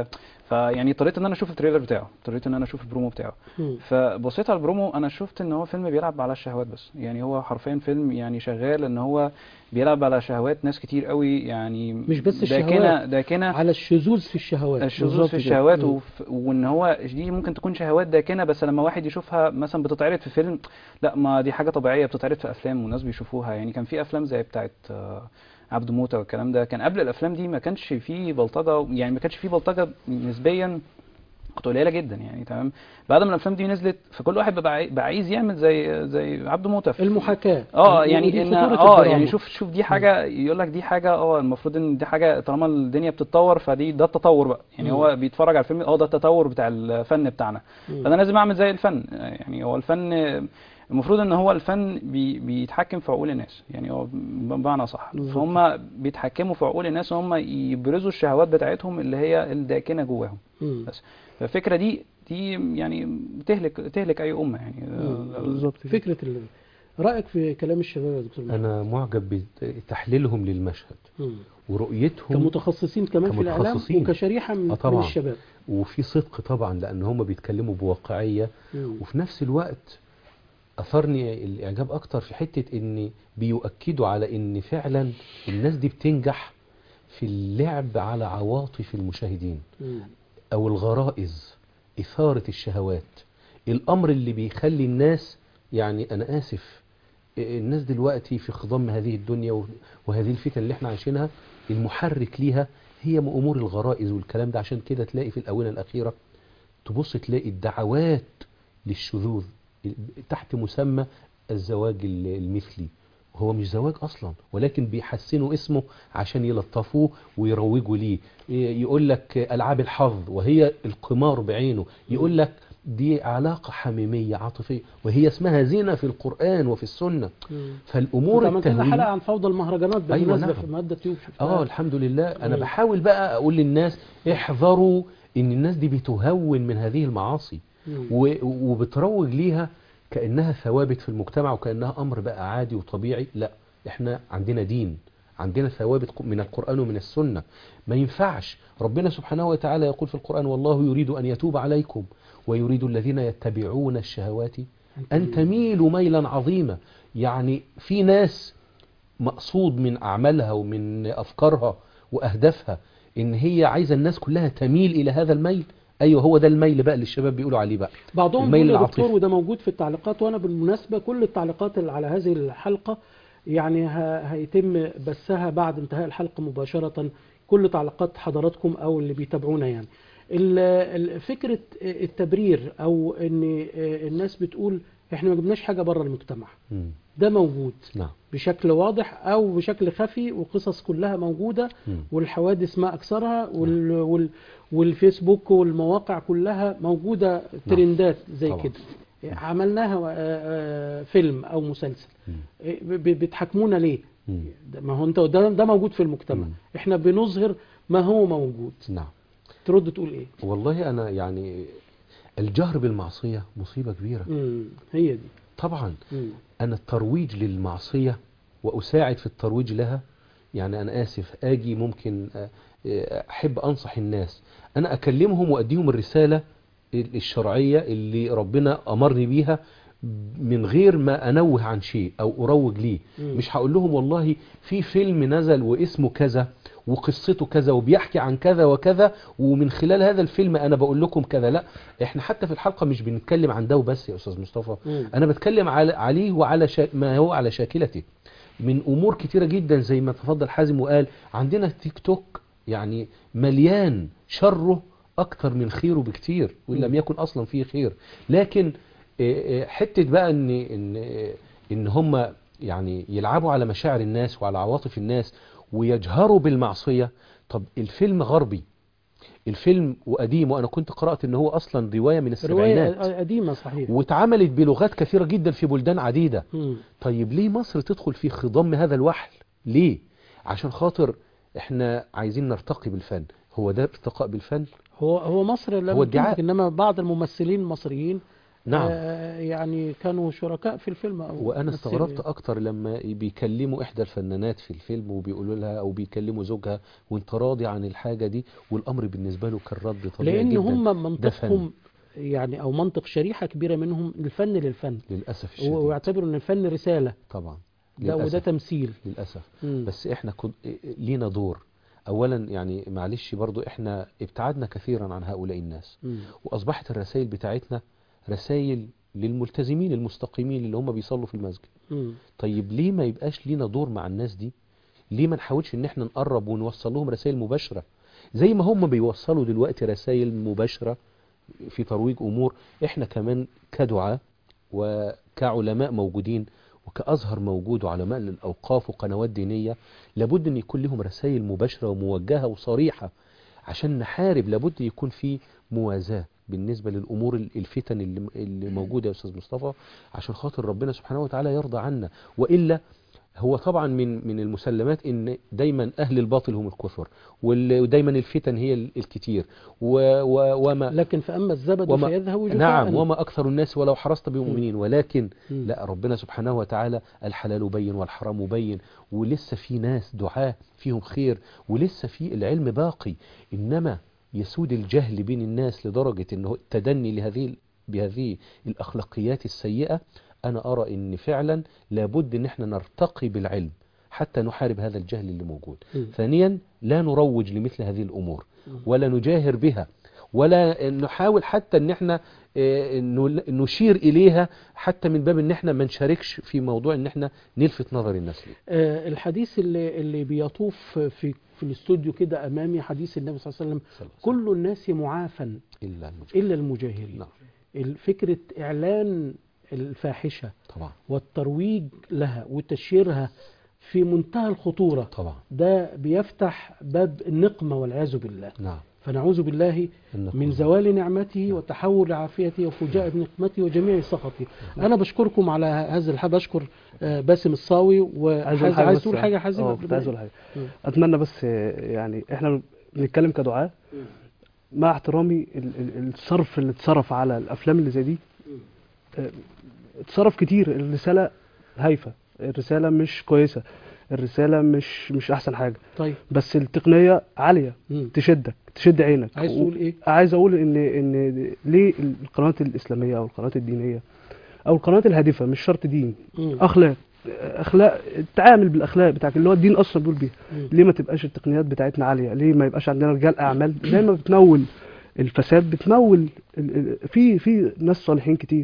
فيعني اضطريت ان انا اشوف التريلر بتاعه، اضطريت ان انا اشوف البرومو بتاعه. مم. فبصيت على البرومو، انا شفت ان هو فيلم بيلعب على الشهوات بس، يعني هو حرفيا فيلم يعني شغال ان هو بيلعب على شهوات ناس كتير قوي، يعني مش بس داكنه الشهوات، داكنه على الشذوذ في الشهوات. الشذوذ بالظبط في كده. الشهوات، مم. وف... وان هو دي ممكن تكون شهوات داكنه، بس لما واحد يشوفها مثلا بتتعرض في فيلم، لا ما دي حاجه طبيعيه بتتعرض في افلام والناس بيشوفوها. يعني كان في افلام زي بتاعه آه، عبده موته والكلام ده، كان قبل الافلام دي ما كانش فيه بلطجه، يعني ما كانش فيه بلطجه نسبيا، كانت قليله جدا يعني. تمام. بعد ما الافلام دي نزلت، فكل واحد بقى عاي- بقى عايز يعمل زي زي عبده موته في- المحاكاة. اه ودي يعني ان خطورة اه الدراما. يعني شوف شوف دي حاجه، يقول لك دي حاجه اه المفروض ان دي حاجه طالما الدنيا بتتطور فدي ده التطور بقى، يعني مم. هو بيتفرج على الفيلم اه ده التطور بتاع الفن بتاعنا، مم. فانا لازم اعمل زي الفن. يعني هو الفن المفروض ان هو الفن بي بيتحكم في عقول الناس، يعني هو بمعنى صح، بالظبط. فهم بيتحكموا في عقول الناس، هم يبرزوا الشهوات بتاعتهم اللي هي الداكنه جواهم مم. بس. فالفكره دي دي يعني تهلك تهلك اي امه يعني. مم. بالظبط كده. فكرة ال... رأيك في كلام الشباب يا دكتور محمد؟ أنا معجب بتحليلهم للمشهد مم. ورؤيتهم كمتخصصين كمان في الإعلام كمتخصصين. وكشريحة من, آه من طبعا. الشباب. وفي صدق طبعا لأن هم بيتكلموا بواقعية، مم. وفي نفس الوقت أثرني الإعجاب أكتر في حتة إن بيؤكدوا على إن فعلا الناس دي بتنجح في اللعب على عواطف المشاهدين مم. أو الغرائز، إثارة الشهوات، الأمر اللي بيخلي الناس، يعني أنا آسف، الناس دلوقتي في خضم هذه الدنيا وهذه الفتن اللي احنا عايشينها، المحرك ليها هي أمور الغرائز والكلام ده. عشان كده تلاقي في الآونة الأخيرة تبص تلاقي الدعوات للشذوذ تحت مسمى الزواج المثلي، هو مش زواج أصلا، ولكن بيحسنوا اسمه عشان يلطفوه ويروجوا ليه. يقول لك ألعاب الحظ وهي القمار بعينه، يقول لك دي علاقة حميمية عاطفية وهي اسمها زنا في القرآن وفي السنة. مم. فالأمور انت عملت لنا التهويل حلقة عن فوضى المهرجانات أيوة بالمناسبة نعم. في مادة تيوب شفتها. اه الحمد لله. انا مم. بحاول بقى اقول للناس احذروا ان الناس دي بتهون من هذه المعاصي مم. و- وبتروج ليها كأنها ثوابت في المجتمع وكأنها امر بقى عادي وطبيعي. لا، احنا عندنا دين، عندنا ثوابت من القرآن ومن السنة. ما ينفعش. ربنا سبحانه وتعالى يقول في القرآن والله يريد أن يتوب عليكم ويريد الذين يتبعون الشهوات أن تميلوا ميلا عظيما. يعني في ناس مقصود من أعمالها ومن أفكارها وأهدافها إن هي عايزة الناس كلها تميل إلى هذا الميل. أيوه هو ده الميل بقى اللي الشباب بيقولوا عليه بقى، بعضهم الميل بيقول يا العاطفي. دكتور، وده موجود في التعليقات، وانا بالمناسبه كل التعليقات اللي على هذه الحلقه يعني ه- هيتم بثها بعد انتهاء الحلقه مباشره، كل تعليقات حضراتكم او اللي بيتابعونا. يعني ال- ال- فكره التبرير او ان الناس بتقول احنا ما جبناش حاجه بره المجتمع، مم. ده موجود نعم. بشكل واضح او بشكل خفي، وقصص كلها موجوده، مم. والحوادث ما اكثرها، وال وال والفيسبوك والمواقع كلها موجوده ترندات زي طبعا. كده. عملناها آه، آه، فيلم او مسلسل، مم. ب- ب- بتحكمونا ليه؟ مم. ده- ما هو انت ده, ده موجود في المجتمع، مم. احنا بنظهر ما هو موجود. نعم. ترد تقول ايه؟ والله أنا يعني الجهر بالمعصية مصيبة كبيرة. مم. هي دي. طبعا مم. أنا الترويج للمعصية وأساعد في الترويج لها، يعني أنا آسف أجي ممكن آه، آه، أحب أنصح الناس، أنا أكلمهم وأديهم الرسالة الشرعية اللي ربنا أمرني بيها من غير ما أنوه عن شيء أو أروج ليه. مم. مش هقول لهم والله في فيلم نزل واسمه كذا وقصته كذا وبيحكي عن كذا وكذا ومن خلال هذا الفيلم أنا بقول لكم كذا. لا، احنا حتى في الحلقة مش بنتكلم عن ده وبس يا أستاذ مصطفى، مم. أنا بتكلم على عليه وعلى شا... ما هو على شاكلته من أمور كتيرة جدا. زي ما تفضل حازم وقال عندنا تيك توك يعني مليان شره أكتر من خيره بكتير، وإن لم يكن أصلا فيه خير. لكن آه، آه، حتة بقى إن إن آه، إن هم يعني يلعبوا على مشاعر الناس وعلى عواطف الناس ويجهروا بالمعصية. طب الفيلم غربي، الفيلم وقديم، وأنا كنت قرأت إن هو أصلا رواية من السبعينات رواية قديمة صحيح، واتعملت بلغات كثيرة جدا في بلدان عديدة. مم. طيب ليه مصر تدخل في خضم هذا الوحل؟ ليه؟ عشان خاطر احنا عايزين نرتقي بالفن. هو ده ارتقاء بالفن؟ هو هو مصر لم هو ادعاء. تنتج، انما بعض الممثلين المصريين نعم. آه يعني كانوا شركاء في الفيلم أو وانا مثلوا استغربت يعني. اكتر لما بيكلموا احدى الفنانات في الفيلم وبيقولوا لها او بيكلموا زوجها وانت راضي عن الحاجه دي، والامر بالنسبه له كان رد طبيعي لأن جدا. هم ده فن منطقهم يعني أو منطق شريحة كبيرة منهم الفن للفن، للاسف الشديد. ويعتبروا أن الفن رسالة، طبعا ده وده للاسف تمثيل. للاسف. مم. بس احنا كن... لينا دور. اولا يعني معلش برضو احنا ابتعدنا كثيرا عن هؤلاء الناس، مم. واصبحت الرسائل بتاعتنا رسائل للملتزمين المستقيمين اللي هم بيصلوا في المسجد. مم. طيب ليه ما يبقاش لينا دور مع الناس دي؟ ليه ما نحاولش ان احنا نقرب ونوصل لهم رسائل مباشرة زي ما هم بيوصلوا دلوقتي رسائل مباشرة في ترويج امور؟ احنا كمان كدعاء وكعلماء موجودين وكأزهر موجود وعلماء للأوقاف وقنوات دينية، لابد ان يكون لهم رسائل مباشرة وموجهة وصريحة عشان نحارب. لابد يكون في موازاة بالنسبة للأمور الفتن اللي اللي موجودة يا أستاذ مصطفى، عشان خاطر ربنا سبحانه وتعالى يرضى عنا. وإلا هو طبعا من من المسلمات ان دايما اهل الباطل هم الكثر، ودايما الفتن هي الكتير و و وما لكن فأما الزبد وما فيذهب جفاء. نعم، وما اكثر الناس ولو حرصت بمؤمنين. ولكن م. لا، ربنا سبحانه وتعالى الحلال بين والحرام بين، ولسه في ناس دعاة فيهم خير، ولسه في العلم باقي. انما يسود الجهل بين الناس لدرجة انه التدني لهذه بهذه الاخلاقيات السيئة. أنا أرى أن فعلا لابد أن احنا نرتقي بالعلم حتى نحارب هذا الجهل اللي موجود. م. ثانيا، لا نروج لمثل هذه الأمور ولا نجاهر بها ولا نحاول حتى أن احنا نشير إليها، حتى من باب أن احنا ما نشاركش في موضوع أن احنا نلفت نظر الناس ليه. آه الحديث اللي, اللي بيطوف في في الاستوديو كده أمامي حديث النبي صلى الله عليه وسلم: كل الناس معافى إلا المجاهرين, إلا المجاهرين. نعم. فكرة إعلان الفاحشة طبعا والترويج لها وتشييرها في منتهى الخطورة طبعا، ده بيفتح باب النقمة والعياذ بالله. نعم. فنعوذ بالله من زوال نعمته وتحول عافيته وفجاء بنقمته وجميع سخطه. أنا بشكركم على هذا الحب. أشكر باسم الصاوي. وعايز عايز تقول حاجة حازم؟ اه كنت عايز اقول حاجة. أتمنى بس يعني احنا بنتكلم كدعاء، مع احترامي الصرف اللي اتصرف على الأفلام اللي زي دي اتصرف كتير. الرسالة هايفة، الرسالة مش كويسة، الرسالة مش مش أحسن حاجة. طيب بس التقنية عالية مم. تشدك تشد عينك. عايز تقول إيه؟ عايز أقول إن إن ليه القنوات الإسلامية أو القنوات الدينية أو القنوات الهادفة، مش شرط دين، مم. أخلاق أخلاق التعامل بالأخلاق بتاعك اللي هو الدين أصلا بيقول بيها. ليه ما تبقاش التقنيات بتاعتنا عالية؟ ليه ما يبقاش عندنا رجال أعمال زي ما بتمول الفساد بتمول في في ناس صالحين كتير،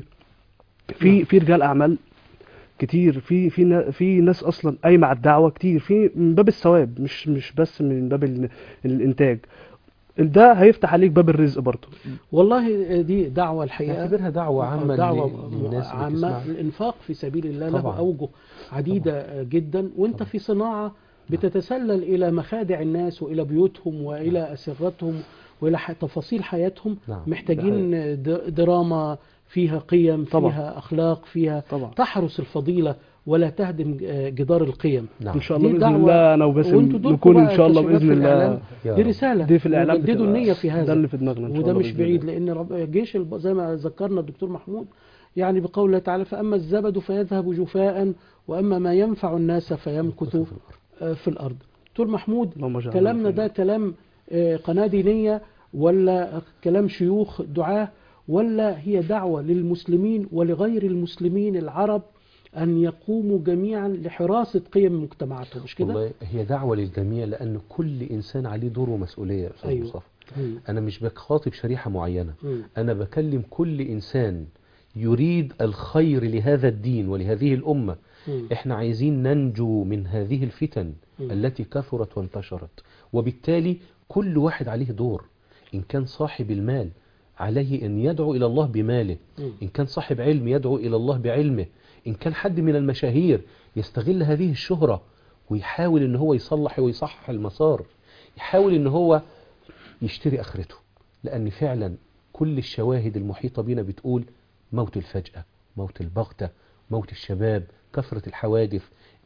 في في رجال اعمال كتير، في في في ناس اصلا قايمه على الدعوه كتير، في من باب الثواب مش مش بس من باب الانتاج. ده هيفتح عليك باب الرزق برضه. والله دي دعوه الحقيقه، اعتبرها دعوه عامه دعوه للناس عامه. الانفاق في سبيل الله له طبعا. اوجه عديده طبعا. جدا. وانت طبعا. في صناعه بتتسلل الى مخادع الناس والى بيوتهم والى اسرتهم والى تفاصيل حياتهم. نعم. محتاجين دراما فيها قيم، طبعا. فيها أخلاق، فيها طبعا. تحرس الفضيلة ولا تهدم جدار القيم. نعم. إن شاء الله بإذن الله أنا وباسم نكون إن شاء الله بإذن الله دي رسالة، دي في الإعلام جددوا النية في هذا، ده اللي في دماغنا إن شاء وده الله. مش بعيد، لأن جيش زي ما ذكرنا الدكتور محمود يعني بقوله تعالى: فأما الزبد فيذهب جفاء وأما ما ينفع الناس فيمكث في الأرض. دكتور محمود، كلامنا ده كلام قناة دينية ولا كلام شيوخ دعاة، ولا هي دعوة للمسلمين ولغير المسلمين العرب أن يقوموا جميعا لحراسة قيم مجتمعاتهم؟ مش كده؟ والله هي دعوة للجميع، لأن كل إنسان عليه دور ومسؤولية يا أستاذ أيوة. مصطفى. أنا مش بخاطب شريحة معينة، مم. أنا بكلم كل إنسان يريد الخير لهذا الدين ولهذه الأمة. مم. إحنا عايزين ننجو من هذه الفتن مم. التي كثرت وانتشرت، وبالتالي كل واحد عليه دور. إن كان صاحب المال عليه أن يدعو إلى الله بماله، إن كان صاحب علم يدعو إلى الله بعلمه، إن كان حد من المشاهير يستغل هذه الشهرة ويحاول أن هو يصلح ويصحح المسار، يحاول أن هو يشتري آخرته. لأن فعلا كل الشواهد المحيطة بنا بتقول موت الفجأة، موت البغتة، موت الشباب، كثرة الحوادث،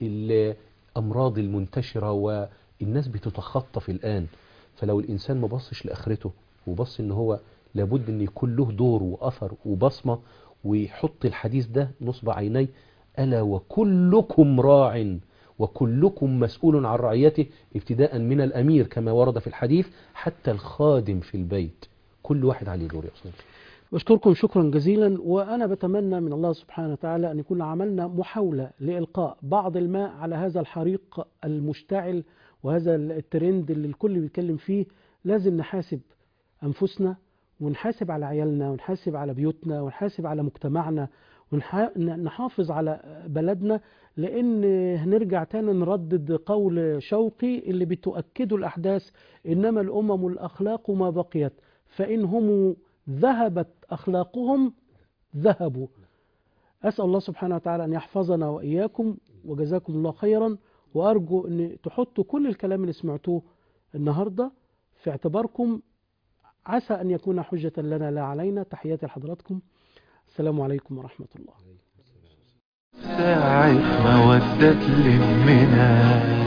الأمراض المنتشرة، والناس بتتخطف الآن. فلو الإنسان ما بصش لآخرته وبص أن هو لابد أن يكون له دور وأثر وبصمة ويحط الحديث ده نصب عيني: ألا وكلكم راع وكلكم مسؤول عن رعيته، ابتداء من الأمير كما ورد في الحديث حتى الخادم في البيت، كل واحد عليه دور يا أستاذ. بشكركم شكرا جزيلا، وأنا بتمنى من الله سبحانه وتعالى أن يكون عملنا محاولة لإلقاء بعض الماء على هذا الحريق المشتعل وهذا الترند اللي الكل بيتكلم فيه. لازم نحاسب أنفسنا، ونحاسب على عيالنا، ونحاسب على بيوتنا، ونحاسب على مجتمعنا، ونحافظ على بلدنا، لأن هنرجع تاني نردد قول شوقي اللي بتؤكده الأحداث: إنما الأمم الأخلاق ما بقيت، فإن هم ذهبت أخلاقهم ذهبوا. أسأل الله سبحانه وتعالى أن يحفظنا وإياكم، وجزاكم الله خيرا، وأرجو أن تحطوا كل الكلام اللي سمعتوه النهاردة في اعتباركم، عسى أن يكون حجة لنا لا علينا. تحياتي لحضراتكم، السلام عليكم ورحمة الله. ساعة مودة لمنا